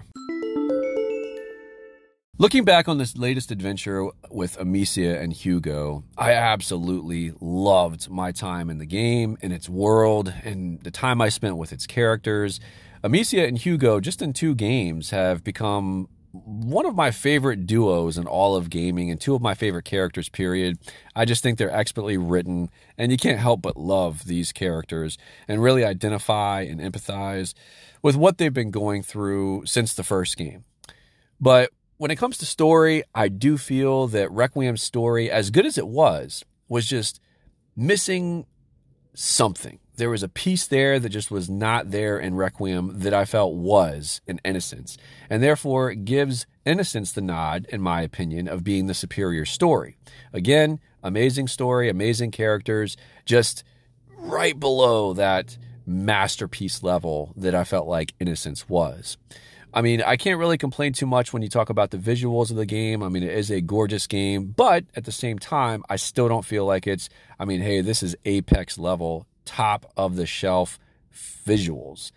Looking back on this latest adventure with Amicia and Hugo, I absolutely loved my time in the game, in its world, and the time I spent with its characters. Amicia and Hugo, just in two games, have become one of my favorite duos in all of gaming and two of my favorite characters, period. I just think they're expertly written, and you can't help but love these characters and really identify and empathize with what they've been going through since the first game. But when it comes to story, I do feel that Requiem's story, as good as it was, was just missing something. There was a piece there that just was not there in Requiem that I felt was in Innocence, and therefore gives Innocence the nod, in my opinion, of being the superior story. Again, amazing story, amazing characters, just right below that masterpiece level that I felt like Innocence was. I mean, I can't really complain too much when you talk about the visuals of the game. I mean, it is a gorgeous game, but at the same time, I still don't feel like it's, I mean, hey, this is Apex level, top of the shelf visuals.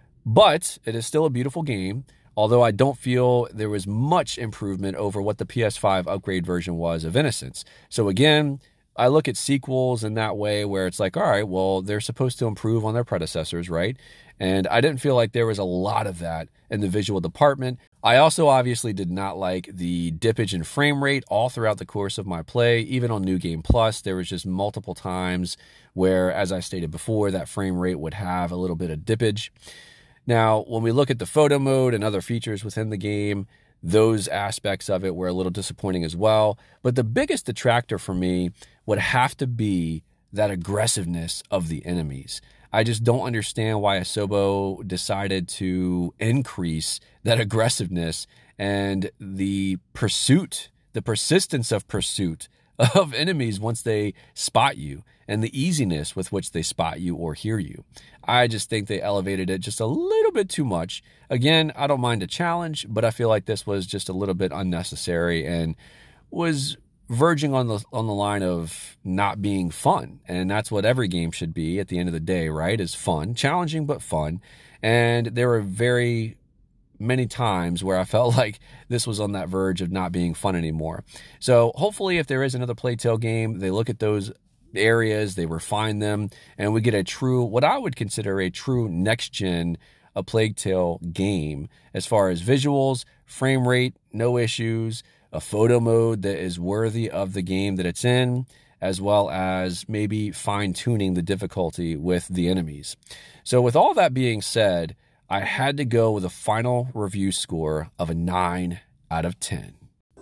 But it is still a beautiful game, although I don't feel there was much improvement over what the P S five upgrade version was of Innocence. So again, I look at sequels in that way where it's like, all right, well, they're supposed to improve on their predecessors, right? And I didn't feel like there was a lot of that in the visual department. I also obviously did not like the dippage in frame rate all throughout the course of my play. Even on New Game Plus, there was just multiple times where, as I stated before, that frame rate would have a little bit of dippage. Now, when we look at the photo mode and other features within the game, those aspects of it were a little disappointing as well. But the biggest detractor for me would have to be that aggressiveness of the enemies. I just don't understand why Asobo decided to increase that aggressiveness and the pursuit, the persistence of pursuit of enemies once they spot you, and the easiness with which they spot you or hear you. I just think they elevated it just a little bit too much. Again, I don't mind a challenge, but I feel like this was just a little bit unnecessary and was verging on the on the line of not being fun. And that's what every game should be at the end of the day, right? Is fun, challenging but fun. And there were very many times where I felt like this was on that verge of not being fun anymore. So hopefully if there is another Plague Tale game, they look at those areas, they refine them, and we get a true, what I would consider a true next-gen A Plague Tale game as far as visuals, frame rate, no issues, a photo mode that is worthy of the game that it's in, as well as maybe fine-tuning the difficulty with the enemies. So with all that being said, I had to go with a final review score of a nine out of ten.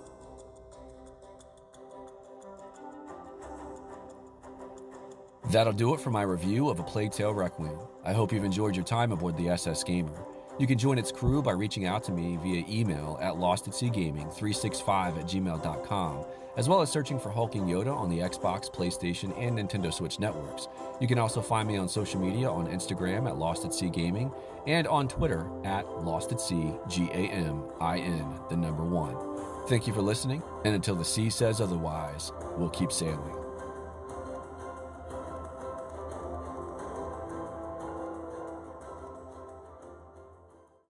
That'll do it for my review of A Plague Tale Requiem. I hope you've enjoyed your time aboard the S S Gamer. You can join its crew by reaching out to me via email at lost at sea gaming three six five at gmail dot com, as well as searching for Hulking Yoda on the Xbox, PlayStation, and Nintendo Switch networks. You can also find me on social media on Instagram at Lost at Sea Gaming and on Twitter at Lost at Sea, G A M I N, the number one. Thank you for listening, and until the sea says otherwise, we'll keep sailing.